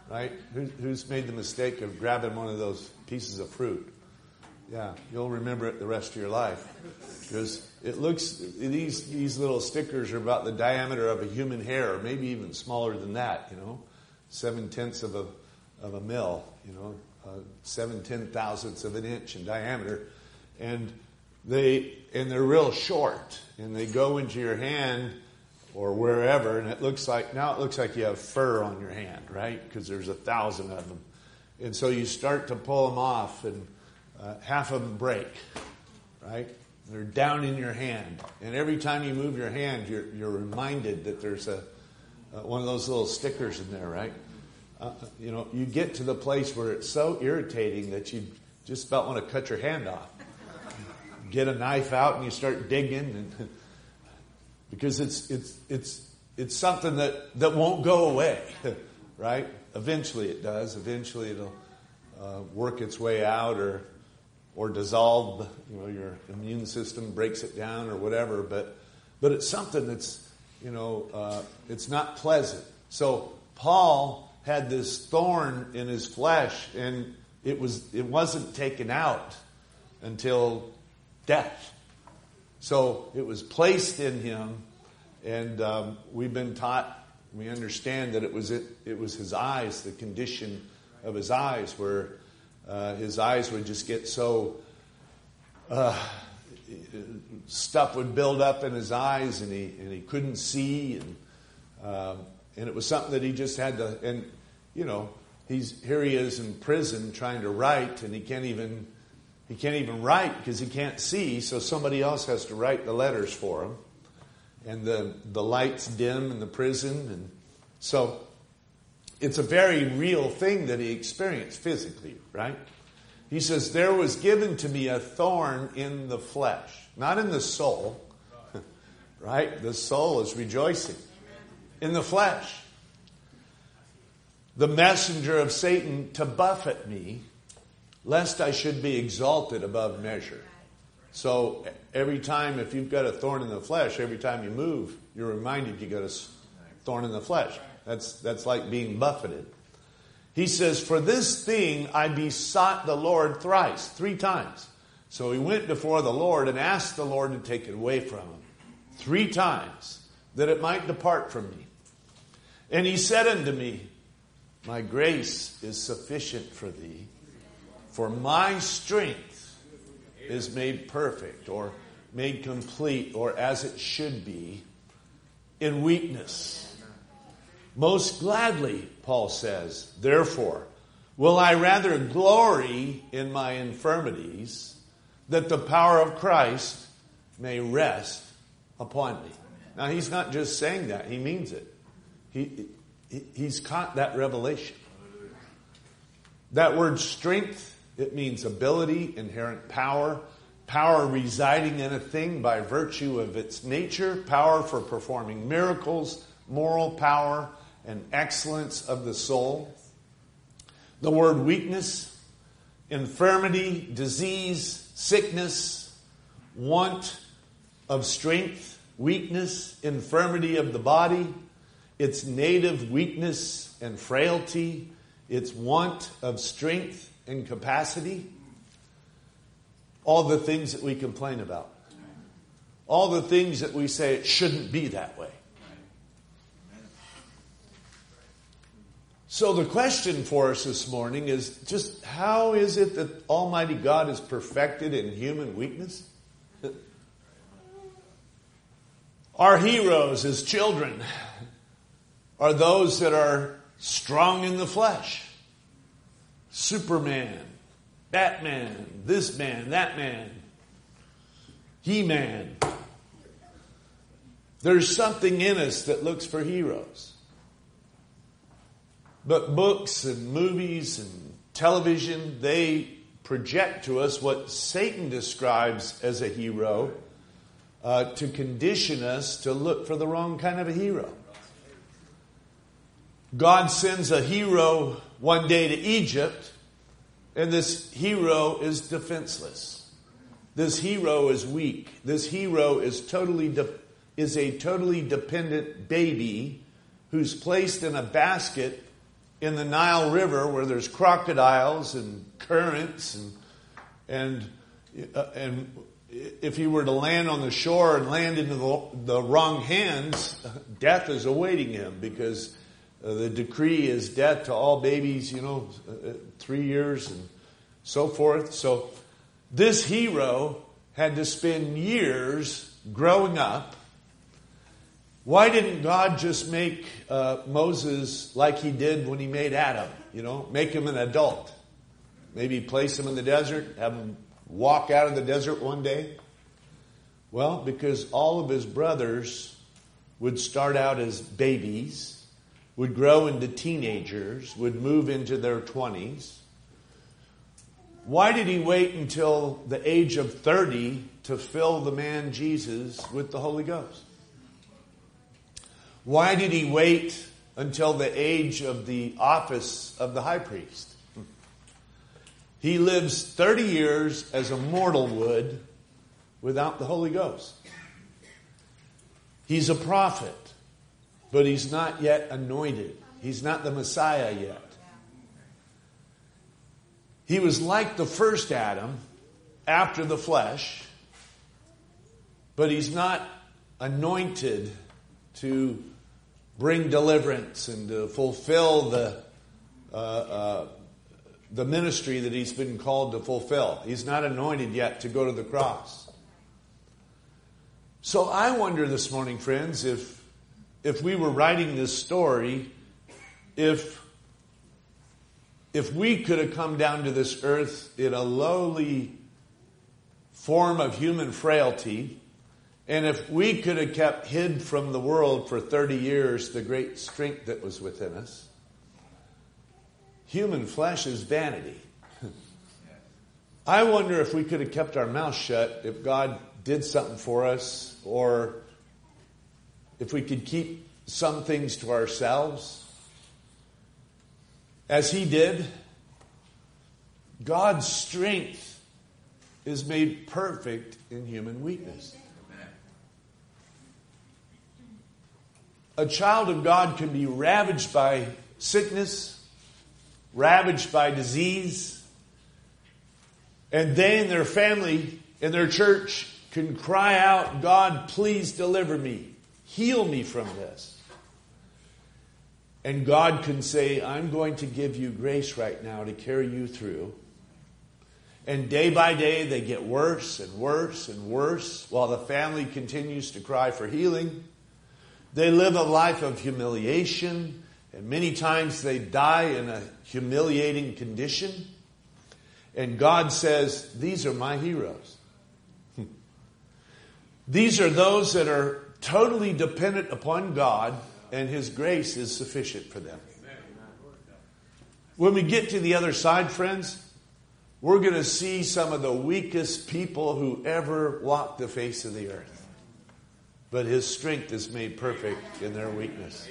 right? Who, who's made the mistake of grabbing one of those pieces of fruit? Yeah, you'll remember it the rest of your life. Because it looks, these these little stickers are about the diameter of a human hair, or maybe even smaller than that, you know. Seven-tenths of a, of a mil, you know. Uh, seven ten thousandths of an inch in diameter. And, they, and they're real short. And they go into your hand or wherever, and it looks like, now it looks like you have fur on your hand, right? Because there's a thousand of them. And so you start to pull them off, and uh, half of them break, right? They're down in your hand. And every time you move your hand, you're, you're reminded that there's a uh, one of those little stickers in there, right? Uh, you know, you get to the place where it's so irritating that you just about want to cut your hand off. Get a knife out and you start digging, and because it's it's it's it's something that, that won't go away, right? Eventually it does. Eventually it'll uh, work its way out, or or dissolve. You know, your immune system breaks it down, or whatever. But but it's something that's, you know, uh, it's not pleasant. So Paul had this thorn in his flesh, and it was it wasn't taken out until death. So it was placed in him, and um, we've been taught, we understand that it was it, it was his eyes, the condition of his eyes, where uh, his eyes would just get so uh, stuff would build up in his eyes, and he and he couldn't see, and um, and it was something that he just had to. And you know, he's here he is in prison trying to write, and he can't even. He can't even write because he can't see, so somebody else has to write the letters for him. And the, the lights dim in the prison. And so it's a very real thing that he experienced physically, right? He says, there was given to me a thorn in the flesh, not in the soul, right? The soul is rejoicing. In the flesh. The messenger of Satan to buffet me, lest I should be exalted above measure. So every time, if you've got a thorn in the flesh, every time you move, you're reminded you got a thorn in the flesh. That's that's like being buffeted. He says, for this thing I besought the Lord thrice, three times. So he went before the Lord and asked the Lord to take it away from him. Three times, that it might depart from me. And he said unto me, my grace is sufficient for thee, for my strength is made perfect, or made complete, or as it should be, in weakness. Most gladly, Paul says, therefore, will I rather glory in my infirmities, that the power of Christ may rest upon me. Now, he's not just saying that, he means it. He, he he's caught that revelation. That word strength, it means ability, inherent power, power residing in a thing by virtue of its nature, power for performing miracles, moral power, and excellence of the soul. The word weakness, infirmity, disease, sickness, want of strength, weakness, infirmity of the body, its native weakness and frailty, its want of strength and capacity, all the things that we complain about, all the things that we say it shouldn't be that way. So the question for us this morning is just how is it that Almighty God is perfected in human weakness? Our heroes as children are those that are strong in the flesh. Superman, Batman, this man, that man, He-Man. There's something in us that looks for heroes. But books and movies and television, they project to us what Satan describes as a hero uh, to condition us to look for the wrong kind of a hero. God sends a hero one day to Egypt, and this hero is defenseless. This hero is weak. This hero is totally de- is a totally dependent baby who's placed in a basket in the Nile River where there's crocodiles and currents and and uh, and if he were to land on the shore and land into the, the wrong hands, death is awaiting him, because uh, the decree is death to all babies, you know, uh, three years and so forth. So this hero had to spend years growing up. Why didn't God just make uh, Moses like he did when he made Adam? You know, make him an adult. Maybe place him in the desert, have him walk out of the desert one day? Well, because all of his brothers would start out as babies, would grow into teenagers, would move into their twenties. Why did he wait until the age of thirty to fill the man Jesus with the Holy Ghost? Why did he wait until the age of the office of the high priest? He lives thirty years as a mortal would without the Holy Ghost. He's a prophet, but he's not yet anointed. He's not the Messiah yet. He was like the first Adam after the flesh, but he's not anointed to bring deliverance and to fulfill the uh, uh, the ministry that he's been called to fulfill. He's not anointed yet to go to the cross. So I wonder this morning, friends, if if we were writing this story, if if we could have come down to this earth in a lowly form of human frailty, and if we could have kept hid from the world for thirty years the great strength that was within us. Human flesh is vanity. I wonder if we could have kept our mouth shut, if God did something for us, or if we could keep some things to ourselves. As he did, God's strength is made perfect in human weakness. A child of God can be ravaged by sickness, ravaged by disease, and they and their family and their church can cry out, God, please deliver me. Heal me from this. And God can say, I'm going to give you grace right now to carry you through. And day by day they get worse and worse and worse while the family continues to cry for healing. They live a life of humiliation, and many times they die in a humiliating condition. And God says, these are my heroes. These are those that are totally dependent upon God, and His grace is sufficient for them. When we get to the other side, friends, we're going to see some of the weakest people who ever walked the face of the earth. But His strength is made perfect in their weakness.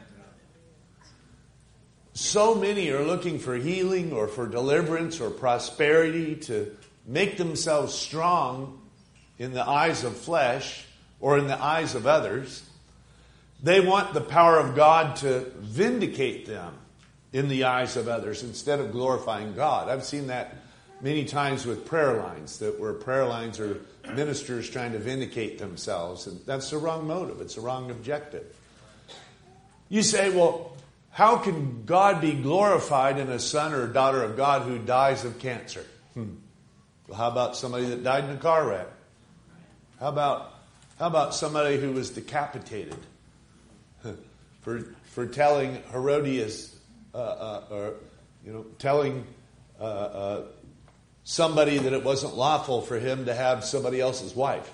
So many are looking for healing or for deliverance or prosperity to make themselves strong in the eyes of flesh or in the eyes of others. They want the power of God to vindicate them in the eyes of others instead of glorifying God. I've seen that many times with prayer lines, that where prayer lines are ministers trying to vindicate themselves. And that's the wrong motive. It's the wrong objective. You say, well, how can God be glorified in a son or a daughter of God who dies of cancer? Hmm. Well, how about somebody that died in a car wreck? How about how about somebody who was decapitated for for telling Herodias, uh, uh, or you know, telling uh, uh, somebody that it wasn't lawful for him to have somebody else's wife?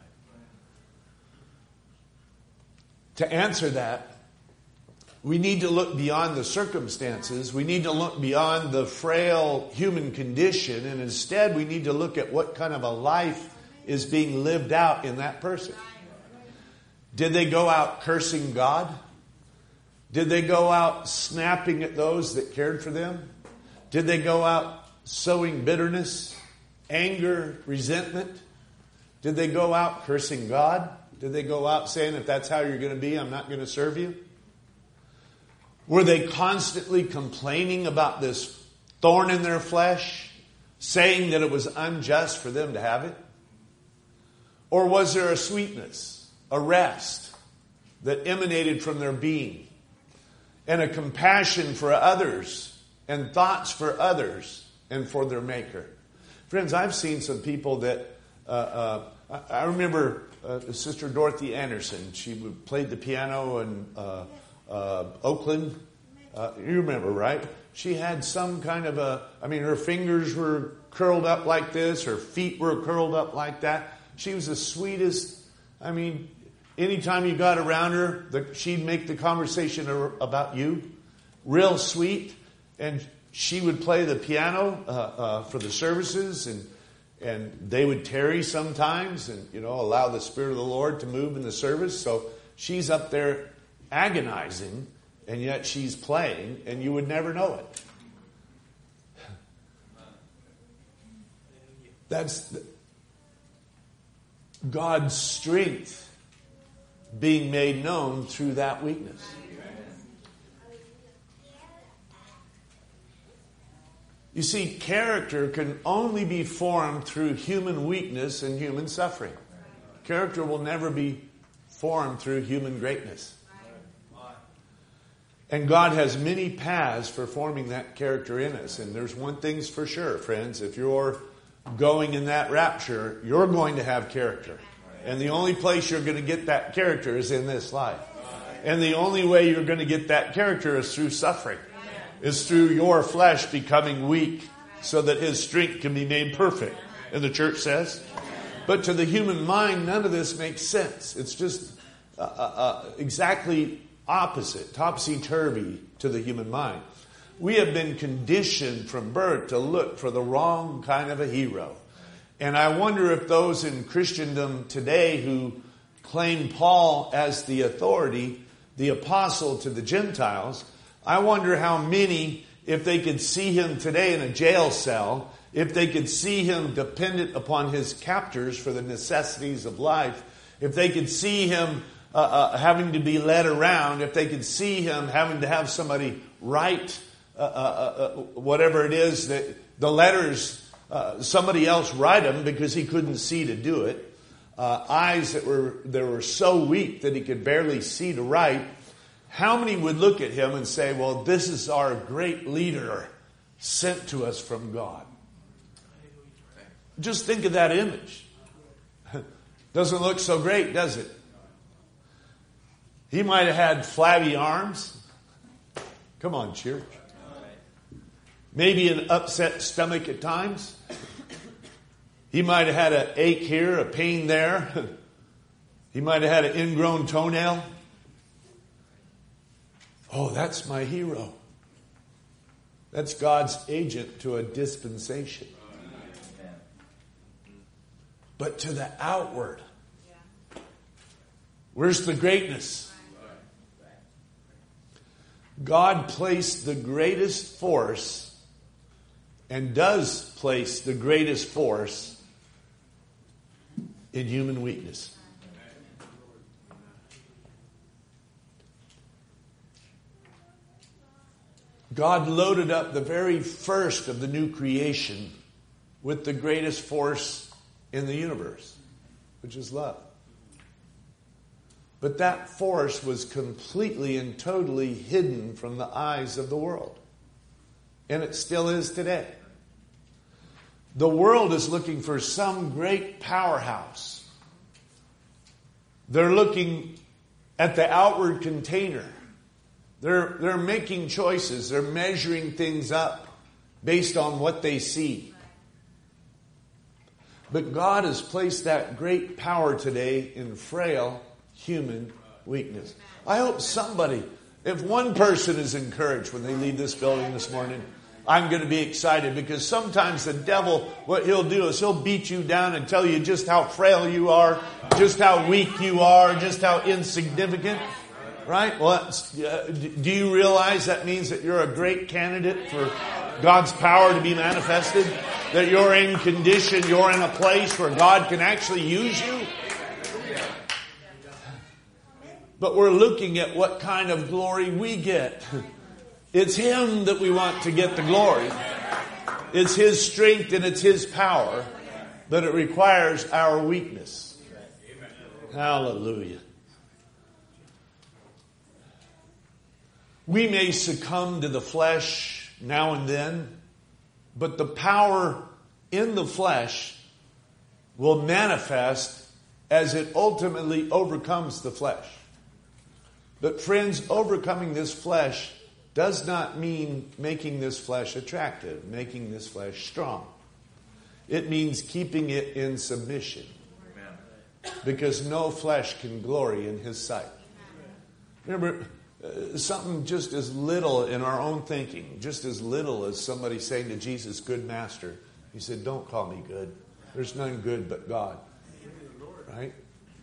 To answer that, we need to look beyond the circumstances. We need to look beyond the frail human condition. And instead, we need to look at what kind of a life is being lived out in that person. Did they go out cursing God? Did they go out snapping at those that cared for them? Did they go out sowing bitterness, anger, resentment? Did they go out cursing God? Did they go out saying, if that's how you're going to be, I'm not going to serve you? Were they constantly complaining about this thorn in their flesh, saying that it was unjust for them to have it? Or was there a sweetness, a rest that emanated from their being, and a compassion for others, and thoughts for others, and for their Maker? Friends, I've seen some people that, uh, uh, I, I remember uh, Sister Dorothy Anderson. She played the piano in uh, uh, Oakland. Uh, you remember, right? She had some kind of a, I mean, her fingers were curled up like this, her feet were curled up like that. She was the sweetest. I mean, anytime you got around her, the, she'd make the conversation about you real sweet. And she would play the piano uh, uh, for the services, and and they would tarry sometimes, and you know, allow the Spirit of the Lord to move in the service. So she's up there agonizing, and yet she's playing, and you would never know it. That's the, God's strength being made known through that weakness. You see, character can only be formed through human weakness and human suffering. Character will never be formed through human greatness. And God has many paths for forming that character in us. And there's one thing's for sure, friends. If you're going in that rapture, you're going to have character. And the only place you're going to get that character is in this life. And the only way you're going to get that character is through suffering. Is through your flesh becoming weak so that His strength can be made perfect. And the church says. But to the human mind, none of this makes sense. It's just uh, uh, exactly opposite, topsy-turvy to the human mind. We have been conditioned from birth to look for the wrong kind of a hero. And I wonder if those in Christendom today who claim Paul as the authority, the apostle to the Gentiles, I wonder how many, if they could see him today in a jail cell, if they could see him dependent upon his captors for the necessities of life, if they could see him uh, uh, having to be led around, if they could see him having to have somebody write uh, uh, uh, whatever it is, that the letters, uh, somebody else write them because he couldn't see to do it, uh, eyes that were, that were so weak that he could barely see to write. How many would look at him and say, well, this is our great leader sent to us from God? Just think of that image. Doesn't look so great, does it? He might have had flabby arms. Come on, church. Maybe an upset stomach at times. He might have had an ache here, a pain there. He might have had an ingrown toenail. Oh, that's my hero. That's God's agent to a dispensation. But to the outward, where's the greatness? God placed the greatest force and does place the greatest force in human weakness. God loaded up the very first of the new creation with the greatest force in the universe, which is love. But that force was completely and totally hidden from the eyes of the world. And it still is today. The world is looking for some great powerhouse. They're looking at the outward container. They're, they're making choices. They're measuring things up based on what they see. But God has placed that great power today in frail human weakness. I hope somebody, if one person is encouraged when they leave this building this morning, I'm going to be excited, because sometimes the devil, what he'll do is he'll beat you down and tell you just how frail you are, just how weak you are, just how insignificant. Right? Well, uh, do you realize that means that you're a great candidate for God's power to be manifested? That you're in condition, you're in a place where God can actually use you? But we're looking at what kind of glory we get. It's Him that we want to get the glory. It's His strength and it's His power, but it requires our weakness. Hallelujah. We may succumb to the flesh now and then, but the power in the flesh will manifest as it ultimately overcomes the flesh. But friends, overcoming this flesh does not mean making this flesh attractive, making this flesh strong. It means keeping it in submission. Because no flesh can glory in His sight. Remember, uh, something just as little in our own thinking, just as little as somebody saying to Jesus, "Good Master." He said, "Don't call me good. There's none good but God." Right?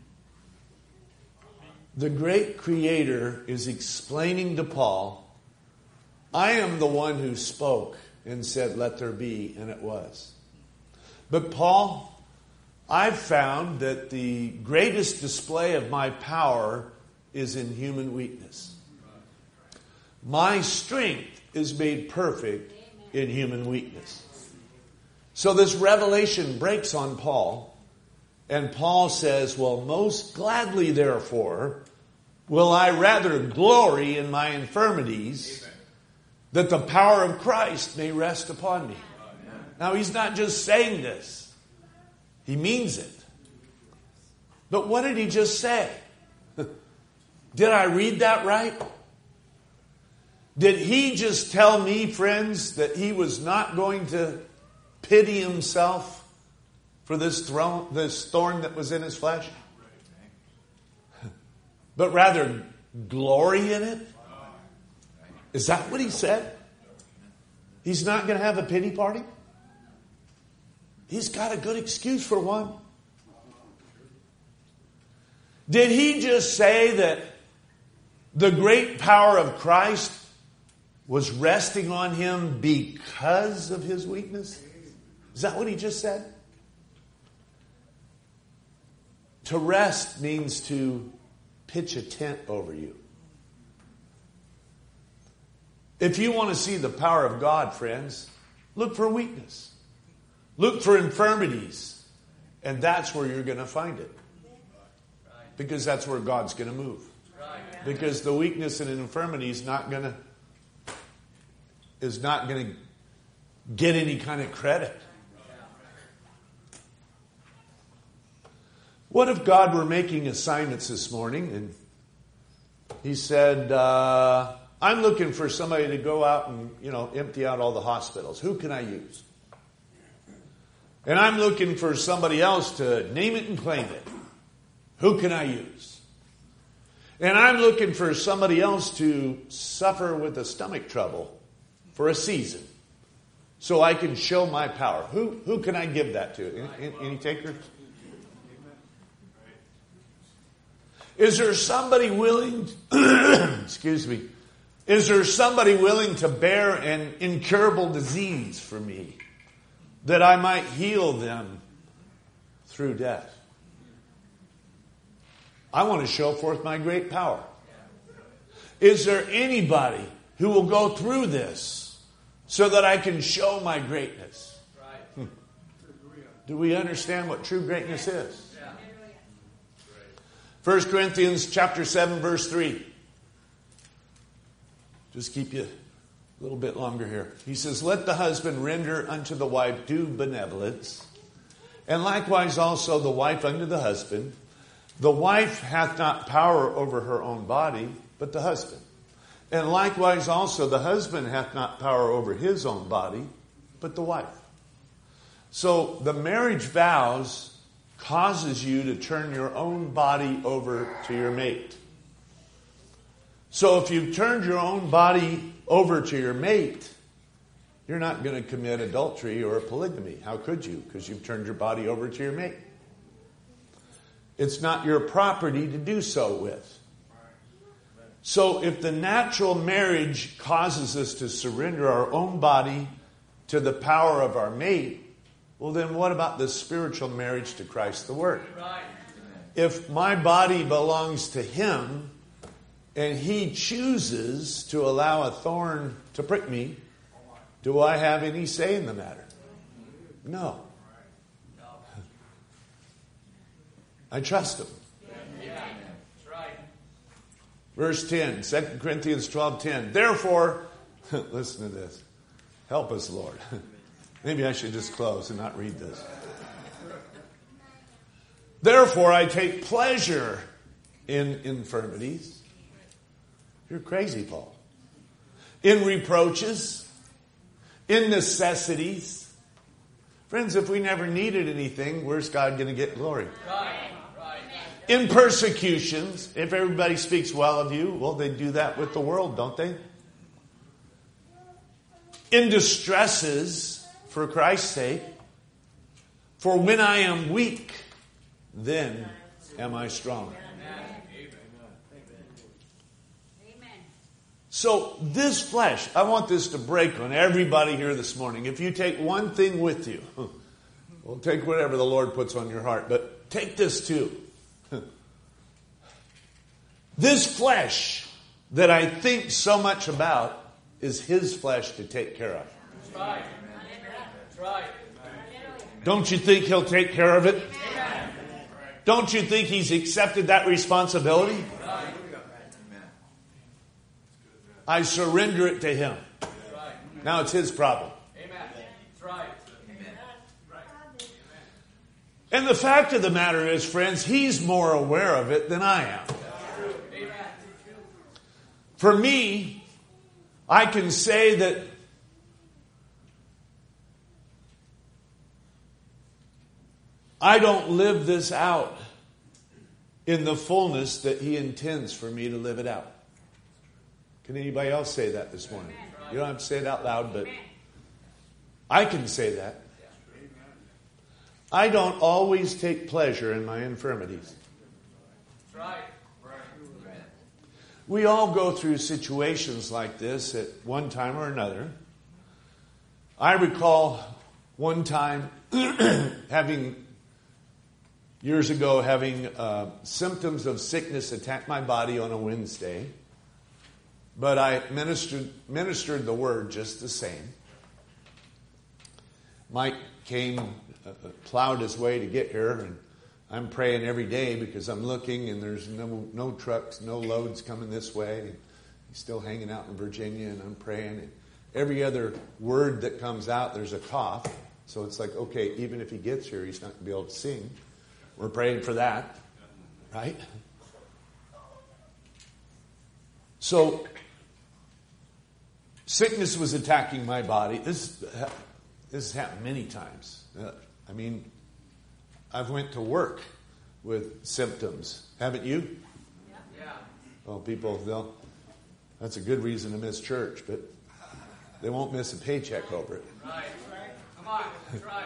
The great Creator is explaining to Paul, I am the one who spoke and said, "Let there be," and it was. But Paul, I've found that the greatest display of my power is in human weakness. My strength is made perfect in human weakness. So this revelation breaks on Paul, and Paul says, well, most gladly, therefore, will I rather glory in my infirmities, Amen, that the power of Christ may rest upon me. Amen. Now, he's not just saying this. He means it. But what did he just say? Did I read that right? Did he just tell me, friends, that he was not going to pity himself for this throne, this thorn that was in his flesh? But rather glory in it? Is that what he said? He's not going to have a pity party? He's got a good excuse for one. Did he just say that the great power of Christ was resting on him because of his weakness? Is that what he just said? To rest means to pitch a tent over you. If you want to see the power of God, friends, look for weakness. Look for infirmities. And that's where you're going to find it. Because that's where God's going to move. Because the weakness and infirmity is not going to is not going to get any kind of credit. What if God were making assignments this morning and He said, uh, I'm looking for somebody to go out and, you know, empty out all the hospitals. Who can I use? And I'm looking for somebody else to name it and claim it. Who can I use? And I'm looking for somebody else to suffer with a stomach trouble for a season so I can show my power. Who who can I give that to? Any, any takers? Is there somebody willing, excuse me, is there somebody willing to bear an incurable disease for me that I might heal them through death? I want to show forth my great power. Is there anybody who will go through this so that I can show my greatness? Hmm. Do we understand what true greatness is? First Corinthians chapter seven, verse three. Just keep you a little bit longer here. He says, let the husband render unto the wife due benevolence, and likewise also the wife unto the husband. The wife hath not power over her own body, but the husband. And likewise also the husband hath not power over his own body, but the wife. So the marriage vows causes you to turn your own body over to your mate. So if you've turned your own body over to your mate, you're not going to commit adultery or polygamy. How could you? Because you've turned your body over to your mate. It's not your property to do so with. So if the natural marriage causes us to surrender our own body to the power of our mate, well then what about the spiritual marriage to Christ the Word? If my body belongs to Him and he chooses to allow a thorn to prick me, do I have any say in the matter? No. I trust him. Verse ten, Second Corinthians twelve ten. Therefore, listen to this. Help us, Lord. Maybe I should just close and not read this. Therefore, I take pleasure in infirmities. You're crazy, Paul. In reproaches. In necessities. Friends, if we never needed anything, where's God going to get glory? Right. In persecutions. If everybody speaks well of you, well, they do that with the world, don't they? In distresses, for Christ's sake. For when I am weak, then am I strong. So this flesh, I want this to break on everybody here this morning. If you take one thing with you, well, take whatever the Lord puts on your heart, but take this too. This flesh that I think so much about is His flesh to take care of. That's right. That's right. Don't you think He'll take care of it? Don't you think He's accepted that responsibility? I surrender it to Him. Now it's His problem. And the fact of the matter is, friends, He's more aware of it than I am. For me, I can say that I don't live this out in the fullness that He intends for me to live it out. Can anybody else say that this morning? You don't have to say it out loud, but I can say that. I don't always take pleasure in my infirmities. We all go through situations like this at one time or another. I recall one time having, years ago, having uh, symptoms of sickness attack my body on a Wednesday. But I ministered, ministered the word just the same. Mike came, uh, plowed his way to get here, and I'm praying every day because I'm looking and there's no no trucks, no loads coming this way. He's still hanging out in Virginia, and I'm praying. And every other word that comes out, there's a cough. So it's like, okay, even if he gets here, he's not going to be able to sing. We're praying for that, right? So sickness was attacking my body. This, this has happened many times. Uh, I mean, I've went to work with symptoms. Haven't you? Yeah. Well, people, they'll, that's a good reason to miss church, but they won't miss a paycheck over it. Right. Come on. That's right.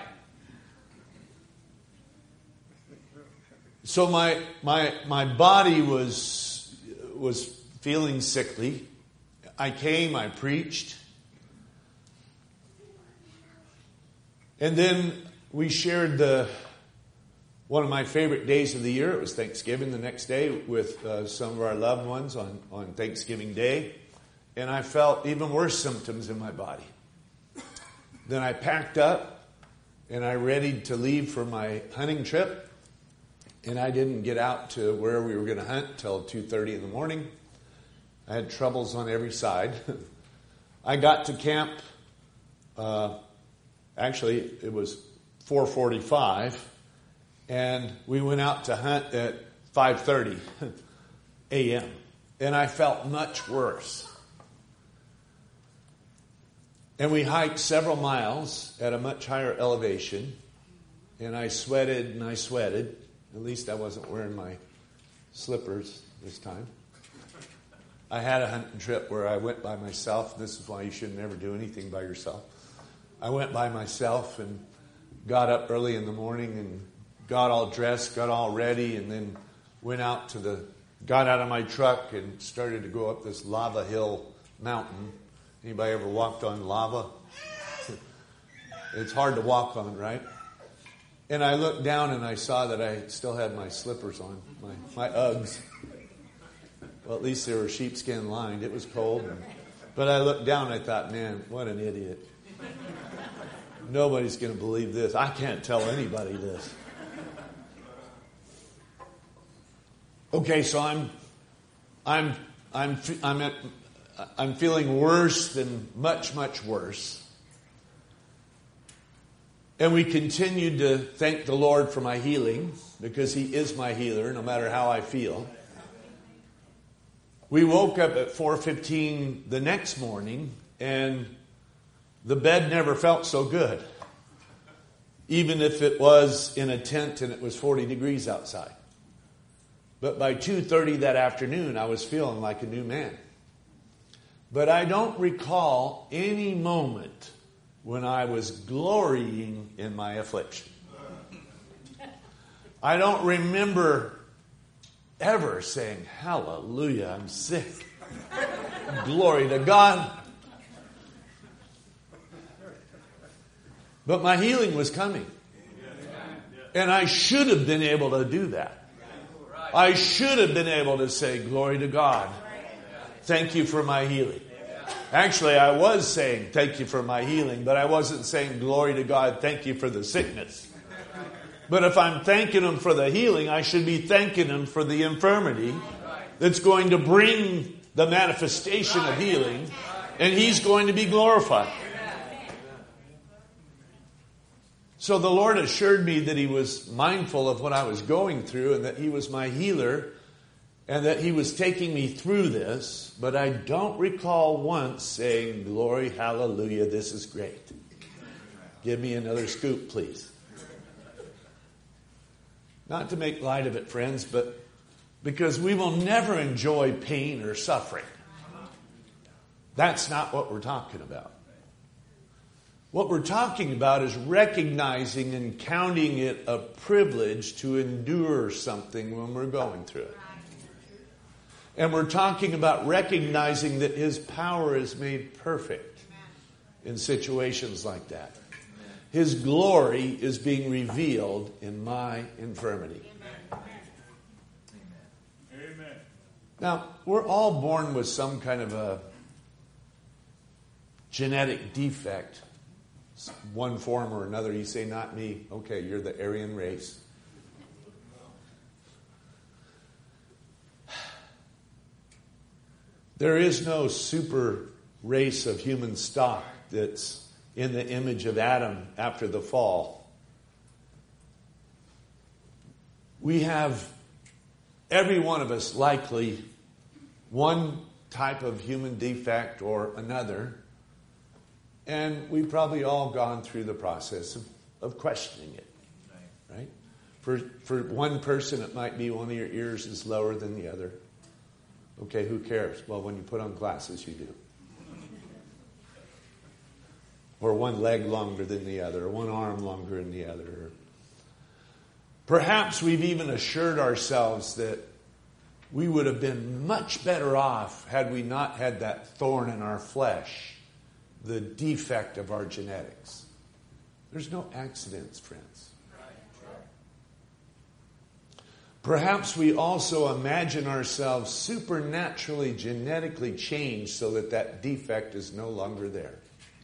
So my my my body was was feeling sickly. I came, I preached. And then we shared the one of my favorite days of the year. It was Thanksgiving the next day with uh, some of our loved ones on, on Thanksgiving Day. And I felt even worse symptoms in my body. Then I packed up and I readied to leave for my hunting trip. And I didn't get out to where we were going to hunt till two thirty in the morning. I had troubles on every side. I got to camp, uh, actually it was four forty-five, and we went out to hunt at five thirty a.m. And I felt much worse. And we hiked several miles at a much higher elevation, and I sweated and I sweated. At least I wasn't wearing my slippers this time. I had a hunting trip where I went by myself. This is why you should never do anything by yourself. I went by myself and got up early in the morning and got all dressed, got all ready, and then went out to the, got out of my truck and started to go up this lava hill mountain. Anybody ever walked on lava? It's hard to walk on, right? And I looked down and I saw that I still had my slippers on, my, my Uggs. Well, at least they were sheepskin lined. It was cold. And, but I looked down and I thought, man, what an idiot. Nobody's going to believe this. I can't tell anybody this. Okay, so I'm, I'm, I'm, I'm, at, I'm feeling worse than much, much worse. And we continued to thank the Lord for my healing, because He is my healer, no matter how I feel. We woke up at four fifteen the next morning, and the bed never felt so good, even if it was in a tent and it was forty degrees outside. But by two thirty that afternoon, I was feeling like a new man. But I don't recall any moment when I was glorying in my affliction. I don't remember ever saying, hallelujah, I'm sick. Glory to God. But my healing was coming. And I should have been able to do that. I should have been able to say, glory to God. Thank you for my healing. Actually, I was saying, thank you for my healing, but I wasn't saying, glory to God, thank you for the sickness. But if I'm thanking Him for the healing, I should be thanking Him for the infirmity that's going to bring the manifestation of healing, and He's going to be glorified. So the Lord assured me that He was mindful of what I was going through, and that He was my healer, and that He was taking me through this. But I don't recall once saying, glory, hallelujah, this is great. Give me another scoop, please. Not to make light of it, friends, but because we will never enjoy pain or suffering. That's not what we're talking about. What we're talking about is recognizing and counting it a privilege to endure something when we're going through it. And we're talking about recognizing that His power is made perfect in situations like that. His glory is being revealed in my infirmity. Amen. Now, we're all born with some kind of a genetic defect, one form or another. You say, not me. Okay, you're the Aryan race. There is no super race of human stock that's in the image of Adam after the fall. We have, every one of us likely, one type of human defect or another. And we've probably all gone through the process of, of questioning it. Right? For, for one person, it might be one of your ears is lower than the other. Okay, who cares? Well, when you put on glasses, you do. Or one leg longer than the other, or one arm longer than the other. Perhaps we've even assured ourselves that we would have been much better off had we not had that thorn in our flesh, the defect of our genetics. There's no accidents, friends. Perhaps we also imagine ourselves supernaturally, genetically changed so that that defect is no longer there.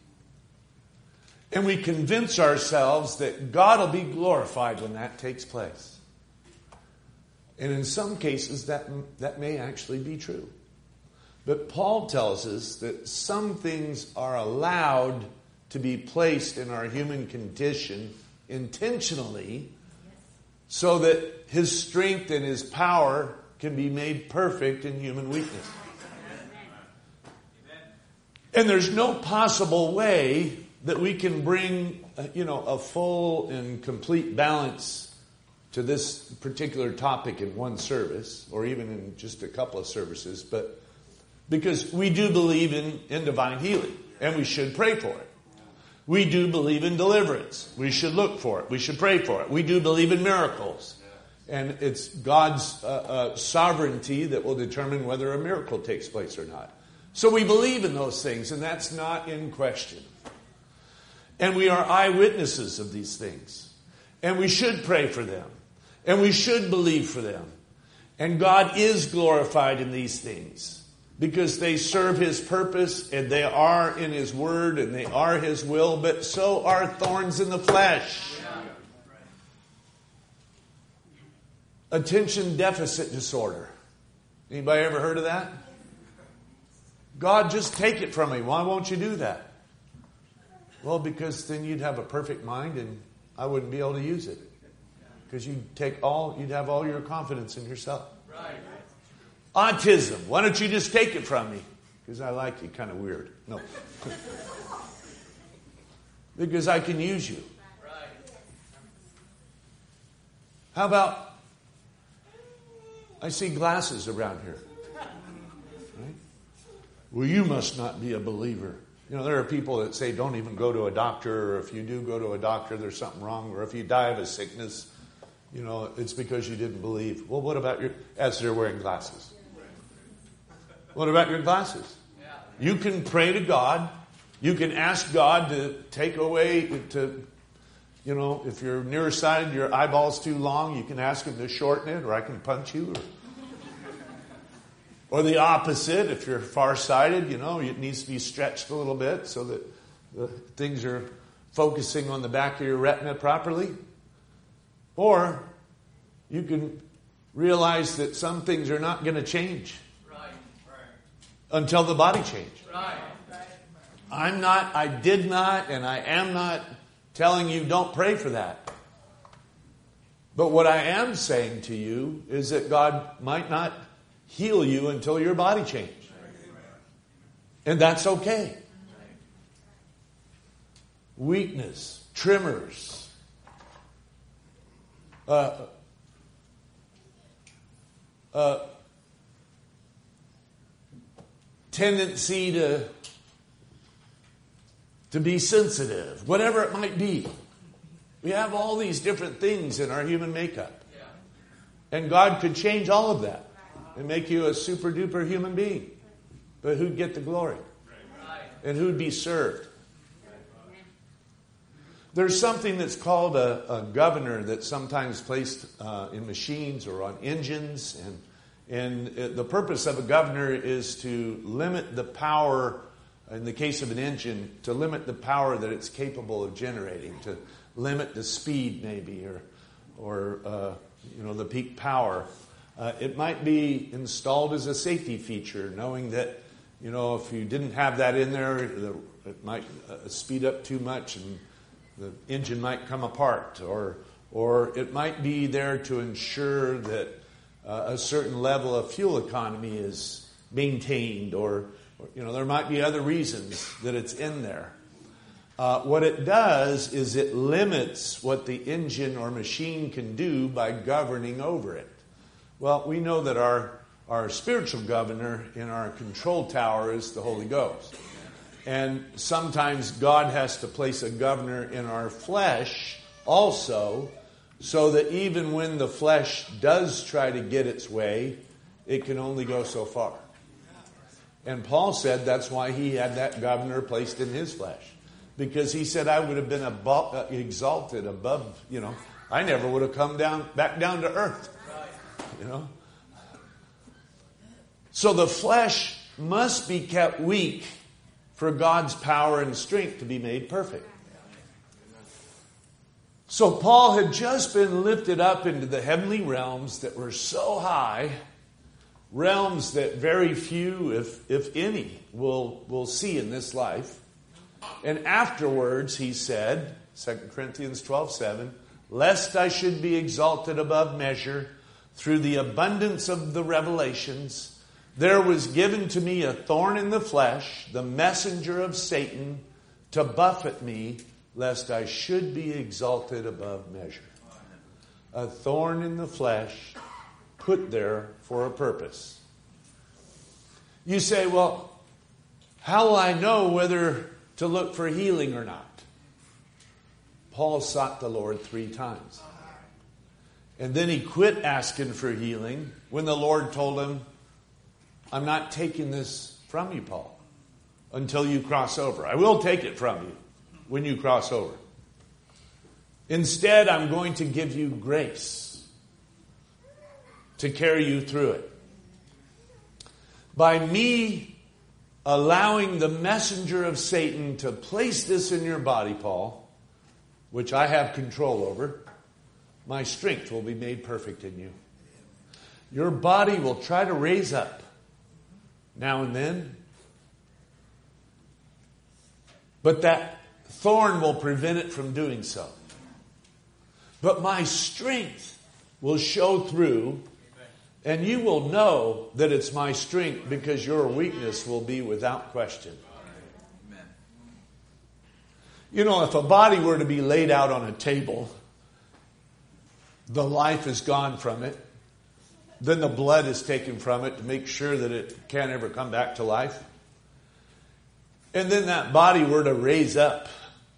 And we convince ourselves that God will be glorified when that takes place. And in some cases, that, that may actually be true. But Paul tells us that some things are allowed to be placed in our human condition intentionally so that His strength and His power can be made perfect in human weakness. And there's no possible way that we can bring, you know, a full and complete balance to this particular topic in one service, or even in just a couple of services, but because we do believe in, in divine healing, and we should pray for it. We do believe in deliverance. We should look for it. We should pray for it. We do believe in miracles. And it's God's uh, uh, sovereignty that will determine whether a miracle takes place or not. So we believe in those things, and that's not in question. And we are eyewitnesses of these things. And we should pray for them. And we should believe for them. And God is glorified in these things because they serve His purpose and they are in His word and they are His will, but so are thorns in the flesh. Attention deficit disorder. Anybody ever heard of that? God, just take it from me. Why won't you do that? Well, because then you'd have a perfect mind and I wouldn't be able to use it. Because you'd take all, you'd have all your confidence in yourself. Right. Autism. Why don't you just take it from me? Because I like you kind of weird. No. Because I can use you. Right. How about, I see glasses around here. Right? Well, you must not be a believer. You know, there are people that say don't even go to a doctor, or if you do go to a doctor, there's something wrong, or if you die of a sickness, you know, it's because you didn't believe. Well, what about your, as they're wearing glasses? What about your glasses? You can pray to God. You can ask God to take away, to, you know, if you're nearsighted, your eyeball's too long, you can ask Him to shorten it, or I can punch you. Or, or the opposite, if you're farsighted, you know, it needs to be stretched a little bit so that the things are focusing on the back of your retina properly. Or you can realize that some things are not going to change right. until the body changes. Right. I'm not, I did not, and I am not telling you don't pray for that. But what I am saying to you is that God might not heal you until your body changes. And that's okay. Weakness, tremors, Uh, uh, tendency to to be sensitive, whatever it might be. We have all these different things in our human makeup. And God could change all of that and make you a super duper human being. But who'd get the glory? And who'd be served? There's something that's called a, a governor that's sometimes placed uh, in machines or on engines. And, and it, the purpose of a governor is to limit the power, in the case of an engine, to limit the power that it's capable of generating, to limit the speed maybe, or, or uh, you know, the peak power. Uh, it might be installed as a safety feature, knowing that, you know, if you didn't have that in there, it might uh, speed up too much and the engine might come apart, or or it might be there to ensure that uh, a certain level of fuel economy is maintained, or, or you know, there might be other reasons that it's in there. Uh, what it does is it limits what the engine or machine can do by governing over it. Well, we know that our our spiritual governor in our control tower is the Holy Ghost. And sometimes God has to place a governor in our flesh also, so that even when the flesh does try to get its way, it can only go so far. And Paul said that's why he had that governor placed in his flesh. Because he said, I would have been above, exalted above, you know, I never would have come down back down to earth. You know? So the flesh must be kept weak for God's power and strength to be made perfect. So Paul had just been lifted up into the heavenly realms that were so high, realms that very few, if if any, will, will see in this life. And afterwards, he said, Second Corinthians twelve seven, lest I should be exalted above measure through the abundance of the revelations, there was given to me a thorn in the flesh, the messenger of Satan, to buffet me, lest I should be exalted above measure. A thorn in the flesh, put there for a purpose. You say, well, how will I know whether to look for healing or not? Paul sought the Lord three times. And then he quit asking for healing when the Lord told him, I'm not taking this from you, Paul, until you cross over. I will take it from you when you cross over. Instead, I'm going to give you grace. to carry you through it. By me allowing the messenger of Satan to place this in your body, Paul, which I have control over, my strength will be made perfect in you. Your body will try to raise up now and then, but that thorn will prevent it from doing so. But my strength will show through, and you will know that it's my strength because your weakness will be without question. Amen. You know, if a body were to be laid out on a table, the life is gone from it, then the blood is taken from it to make sure that it can't ever come back to life. And then that body were to raise up,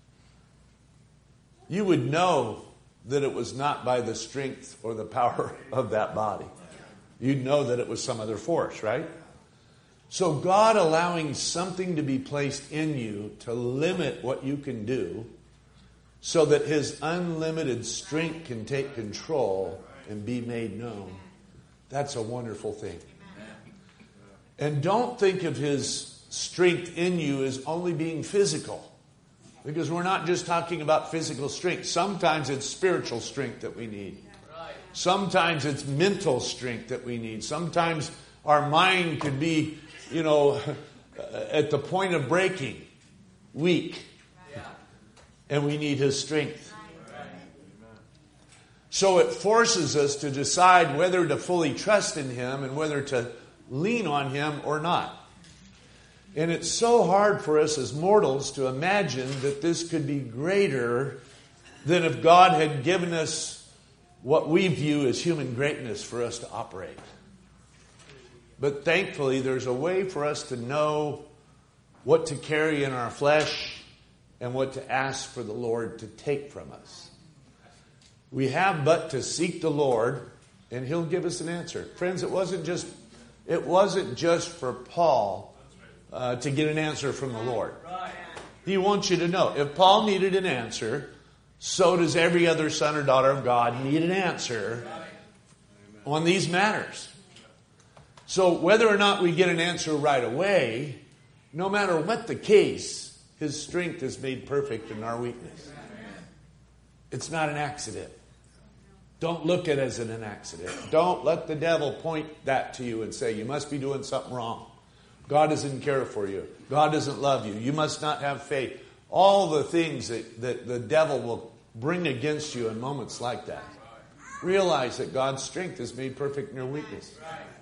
you would know that it was not by the strength or the power of that body. You'd know that it was some other force, right? So God allowing something to be placed in you to limit what you can do so that His unlimited strength can take control and be made known. That's a wonderful thing. And don't think of His strength in you as only being physical. Because we're not just talking about physical strength. Sometimes it's spiritual strength that we need. Sometimes it's mental strength that we need. Sometimes our mind could be, you know, at the point of breaking, weak. And we need His strength. So it forces us to decide whether to fully trust in Him and whether to lean on Him or not. And it's so hard for us as mortals to imagine that this could be greater than if God had given us what we view as human greatness for us to operate. But thankfully, there's a way for us to know what to carry in our flesh and what to ask for the Lord to take from us. We have but to seek the Lord, and He'll give us an answer. Friends, it wasn't just it wasn't just for Paul uh, to get an answer from the Lord. He wants you to know, if Paul needed an answer, so does every other son or daughter of God need an answer on these matters. So whether or not we get an answer right away, no matter what the case, His strength is made perfect in our weakness. It's not an accident. Don't look at it as an accident. Don't let the devil point that to you and say, you must be doing something wrong. God doesn't care for you. God doesn't love you. You must not have faith. All the things that, that the devil will bring against you in moments like that. Realize that God's strength is made perfect in your weakness.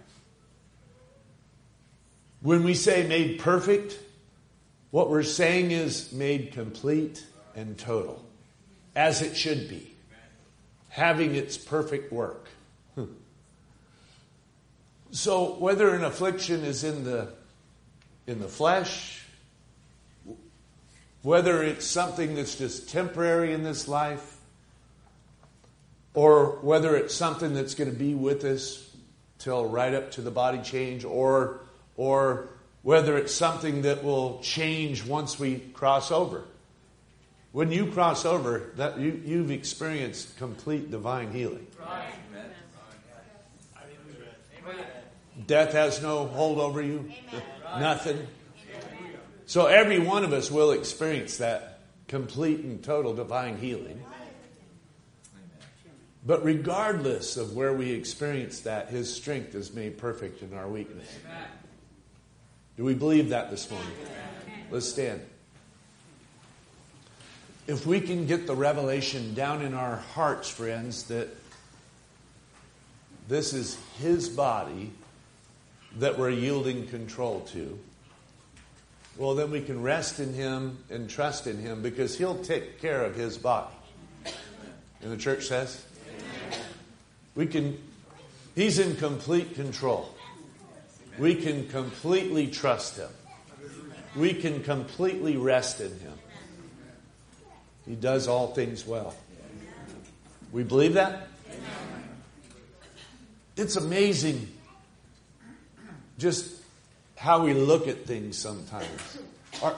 When we say made perfect, what we're saying is made complete and total. As it should be. Having its perfect work. So whether an affliction is in the in the flesh, whether it's something that's just temporary in this life, or whether it's something that's going to be with us till right up to the body change, or or whether it's something that will change once we cross over. When you cross over, that you, you've experienced complete divine healing. Right. Death has no hold over you. Amen. Nothing. So every one of us will experience that complete and total divine healing. But regardless of where we experience that, His strength is made perfect in our weakness. Do we believe that this morning? Let's stand. If we can get the revelation down in our hearts, friends, that this is His body that we're yielding control to, well, then we can rest in Him and trust in Him because He'll take care of His body. And the church says? We can, He's in complete control. We can completely trust Him. We can completely rest in Him. He does all things well. We believe that? It's amazing just how we look at things sometimes. Our,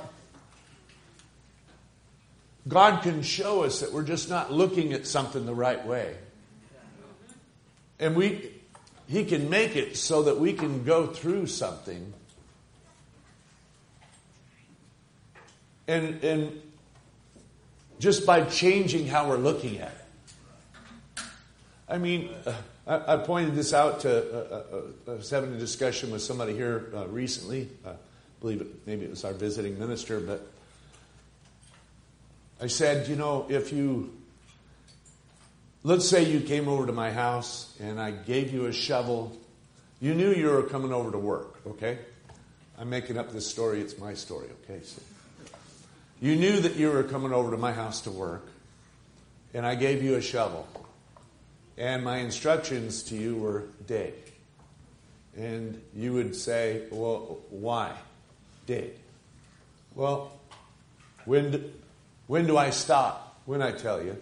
God can show us that we're just not looking at something the right way. And we, He can make it so that we can go through something and, and just by changing how we're looking at it. I mean, uh, I, I pointed this out to, uh, uh, I was having a discussion with somebody here uh, recently. Uh, I believe it, maybe it was our visiting minister, but I said, you know, if you, let's say you came over to my house and I gave you a shovel. You knew you were coming over to work, okay? I'm making up this story. It's my story, okay? So you knew that you were coming over to my house to work, and I gave you a shovel. And my instructions to you were dig. And you would say, well, why dig? Well, when do, when do I stop? When I tell you.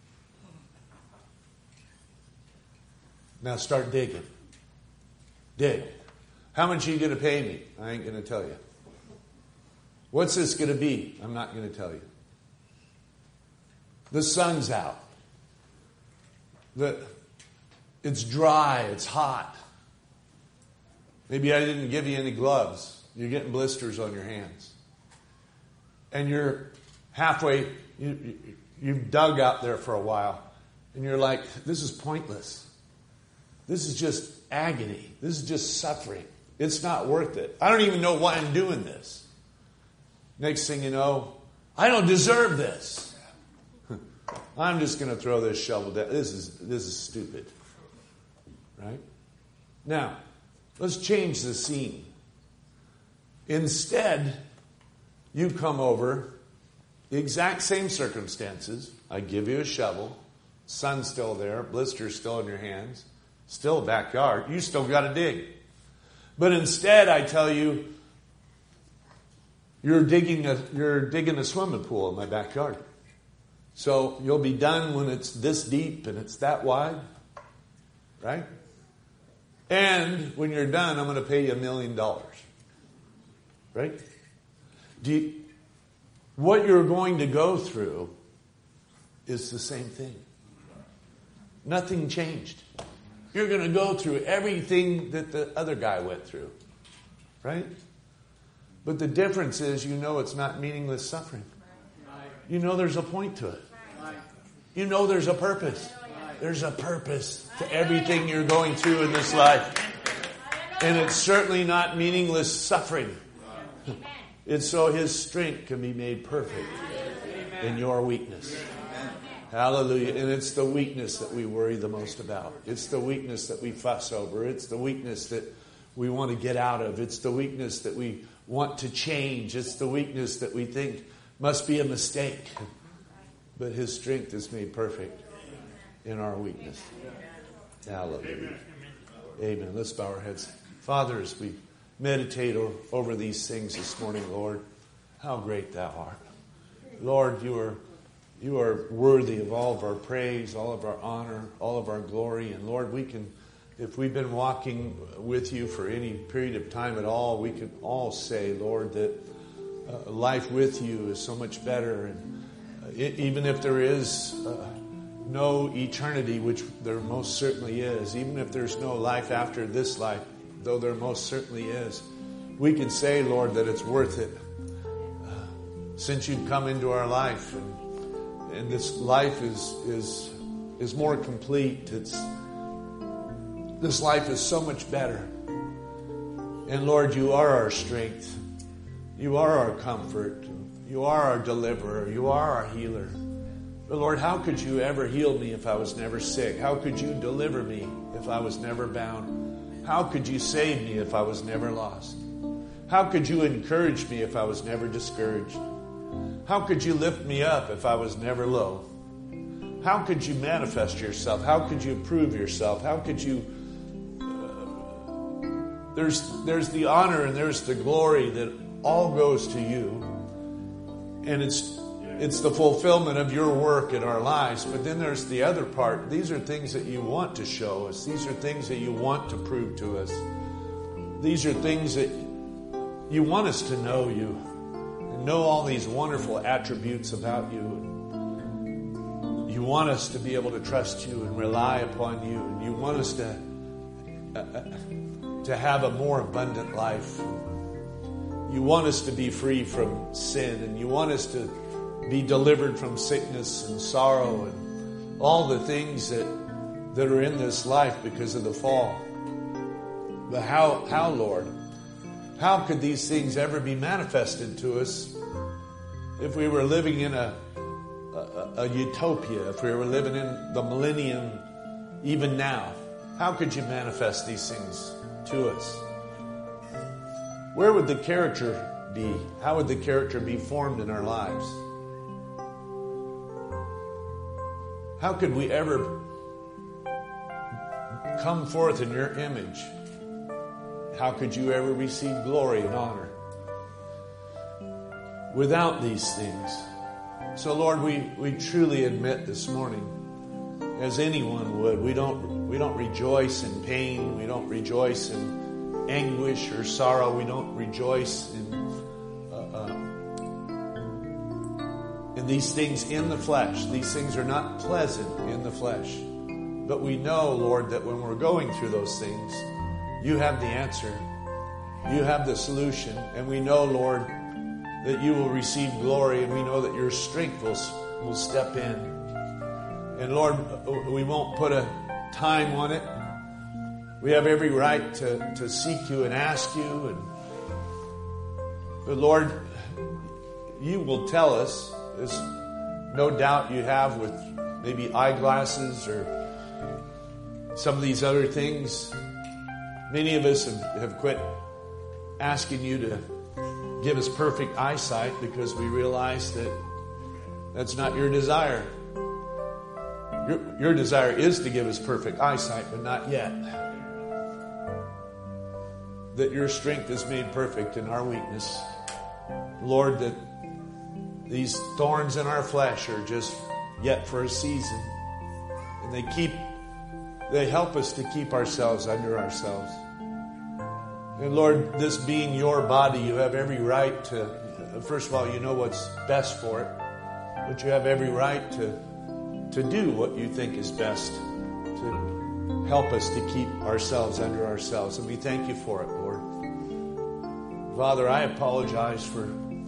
Now start digging. Dig. How much are you going to pay me? I ain't going to tell you. What's this going to be? I'm not going to tell you. The sun's out. The, it's dry. It's hot. Maybe I didn't give you any gloves. You're getting blisters on your hands. And you're halfway, you, you, you've dug out there for a while. And you're like, this is pointless. This is just agony. This is just suffering. It's not worth it. I don't even know why I'm doing this. Next thing you know, I don't deserve this. I'm just going to throw this shovel down. This is this is stupid. Right? Now, let's change the scene. Instead, you come over, the exact same circumstances. I give you a shovel. Sun's still there. Blisters still in your hands. Still a backyard. You still got to dig. But instead, I tell you, you're digging a you're digging a swimming pool in my backyard. So you'll be done when it's this deep and it's that wide, right? And when you're done, I'm going to pay you a million dollars, right? Do you, what you're going to go through is the same thing. Nothing changed. You're going to go through everything that the other guy went through. Right? But the difference is you know it's not meaningless suffering. You know there's a point to it. You know there's a purpose. There's a purpose to everything you're going through in this life. And it's certainly not meaningless suffering. It's so His strength can be made perfect in your weakness. Hallelujah. And it's the weakness that we worry the most about. It's the weakness that we fuss over. It's the weakness that we want to get out of. It's the weakness that we want to change. It's the weakness that we think must be a mistake. But His strength is made perfect in our weakness. Hallelujah. Amen. Let's bow our heads. Father, as we meditate over these things this morning, Lord, how great Thou art. Lord, You are You are worthy of all of our praise, all of our honor, all of our glory. And Lord, we can, if we've been walking with You for any period of time at all, we can all say, Lord, that uh, life with You is so much better. And uh, it, even if there is uh, no eternity, which there most certainly is, even if there's no life after this life, though there most certainly is, we can say, Lord, that it's worth it. Uh, since You've come into our life and And this life is is is more complete. It's this life is so much better. And Lord, You are our strength. You are our comfort. You are our deliverer. You are our healer. But Lord, how could You ever heal me if I was never sick? How could You deliver me if I was never bound? How could You save me if I was never lost? How could You encourage me if I was never discouraged? How could You lift me up if I was never low? How could You manifest Yourself? How could You prove Yourself? How could You... Uh, there's, there's the honor and there's the glory that all goes to You. And it's, it's the fulfillment of Your work in our lives. But then there's the other part. These are things that You want to show us. These are things that You want to prove to us. These are things that You want us to know You. Know all these wonderful attributes about You. You want us to be able to trust You and rely upon You. And You want us to uh, to have a more abundant life. You want us to be free from sin, and you want us to be delivered from sickness and sorrow and all the things that, that are in this life because of the fall. But how, how, Lord? How could these things ever be manifested to us if we were living in a, a, a utopia, if we were living in the millennium even now? How could you manifest these things to us? Where would the character be? How would the character be formed in our lives? How could we ever come forth in your image? How could you ever receive glory and honor without these things? So, Lord, we, we truly admit this morning, as anyone would, we don't we don't rejoice in pain, we don't rejoice in anguish or sorrow, we don't rejoice in uh, uh, in these things in the flesh. These things are not pleasant in the flesh. But we know, Lord, that when we're going through those things, you have the answer. You have the solution. And we know, Lord, that you will receive glory, and we know that your strength will, will step in. And Lord, we won't put a time on it. We have every right to, to seek you and ask you. And, but Lord, you will tell us, there's no doubt you have with maybe eyeglasses or some of these other things. Many of us have, have quit asking you to give us perfect eyesight because we realize that that's not your desire. Your, your desire is to give us perfect eyesight, but not yet. That your strength is made perfect in our weakness. Lord, that these thorns in our flesh are just yet for a season. And they keep, they help us to keep ourselves under ourselves. And Lord, this being your body, you have every right to, first of all, you know what's best for it. But you have every right to, to do what you think is best to help us to keep ourselves under ourselves. And we thank you for it, Lord. Father, I apologize for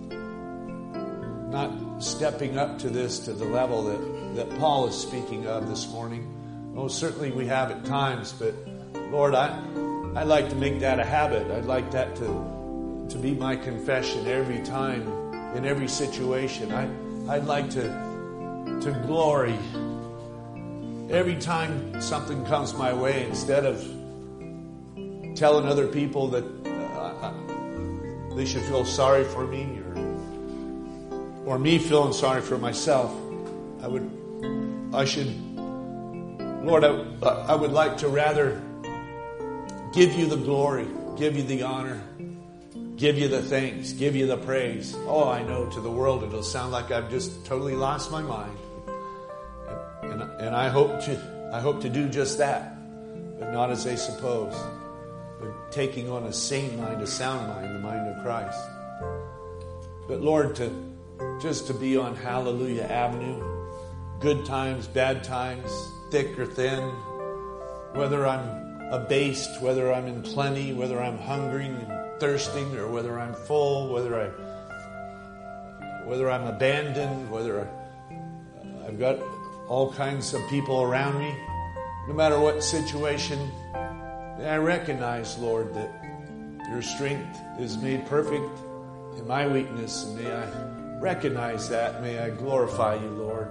not stepping up to this to the level that, that Paul is speaking of this morning. Oh, certainly we have at times, but Lord, I, I'd like to make that a habit. I'd like that to, to be my confession every time, in every situation. I, I'd like to, to glory every time something comes my way, instead of telling other people that uh, they should feel sorry for me, or or me feeling sorry for myself. I would, I should, Lord, I, I would like to rather give you the glory, give you the honor, give you the thanks, give you the praise. Oh, I know to the world it'll sound like I've just totally lost my mind. And, and I hope to, I hope to do just that, but not as they suppose, but taking on a sane mind, a sound mind, the mind of Christ. But Lord, to just to be on Hallelujah Avenue, good times, bad times, thick or thin, whether I'm abased, whether I'm in plenty, whether I'm hungering and thirsting, or whether I'm full, whether I, whether I'm abandoned, whether I, I've got all kinds of people around me, no matter what situation, may I recognize, Lord, that your strength is made perfect in my weakness, and may I recognize that. May I glorify you, Lord,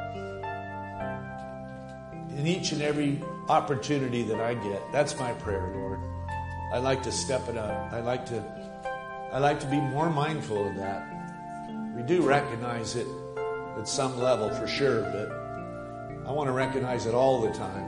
in each and every opportunity that I get. That's my prayer, Lord. I'd like to step it up. I'd like to, I'd like to be more mindful of that. We do recognize it at some level for sure, but I want to recognize it all the time.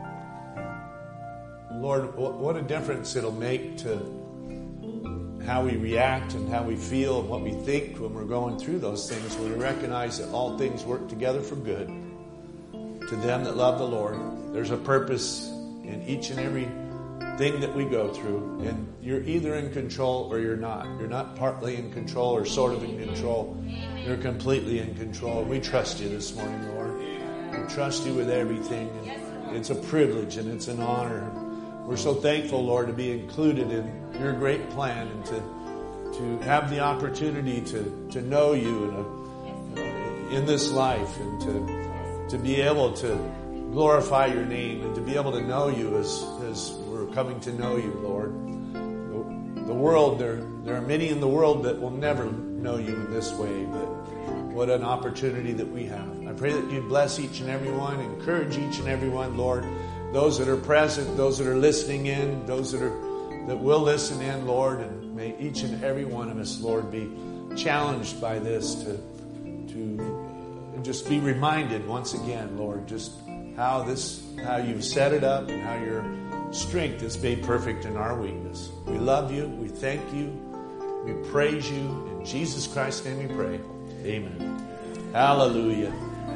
Lord, what a difference it'll make to how we react and how we feel and what we think when we're going through those things, when we recognize that all things work together for good to them that love the Lord. There's a purpose in each and every thing that we go through, and you're either in control or you're not. You're not partly in control or sort of in control. You're completely in control. We trust you this morning, Lord. We trust you with everything. And it's a privilege and it's an honor. We're so thankful, Lord, to be included in your great plan and to to have the opportunity to, to know you in, a, in this life and to to be able to glorify your name and to be able to know you as, as we're coming to know you, Lord. The, the world, there, there are many in the world that will never know you in this way, but what an opportunity that we have. I pray that you'd bless each and every one, encourage each and every one, Lord. Those that are present, those that are listening in, those that are that will listen in, Lord, and may each and every one of us, Lord, be challenged by this to to just be reminded once again, Lord, just how this how you've set it up and how your strength is made perfect in our weakness. We love you, we thank you, we praise you. In Jesus Christ's name we pray. Amen. Hallelujah.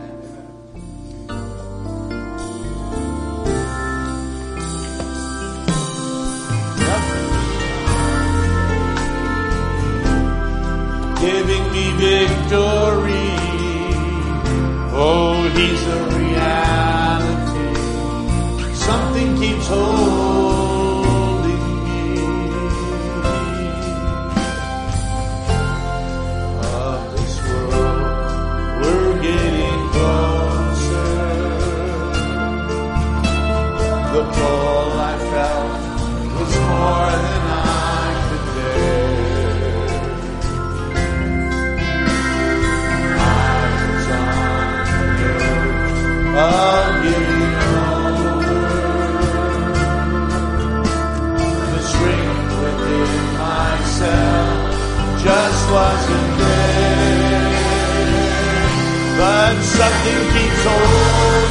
Giving me victory. Oh, he's a reality. Something keeps holding me. Of this world, we're getting closer. The pull I felt was more than I could bear. Of giving over, the strength within myself just wasn't there, but something keeps holding.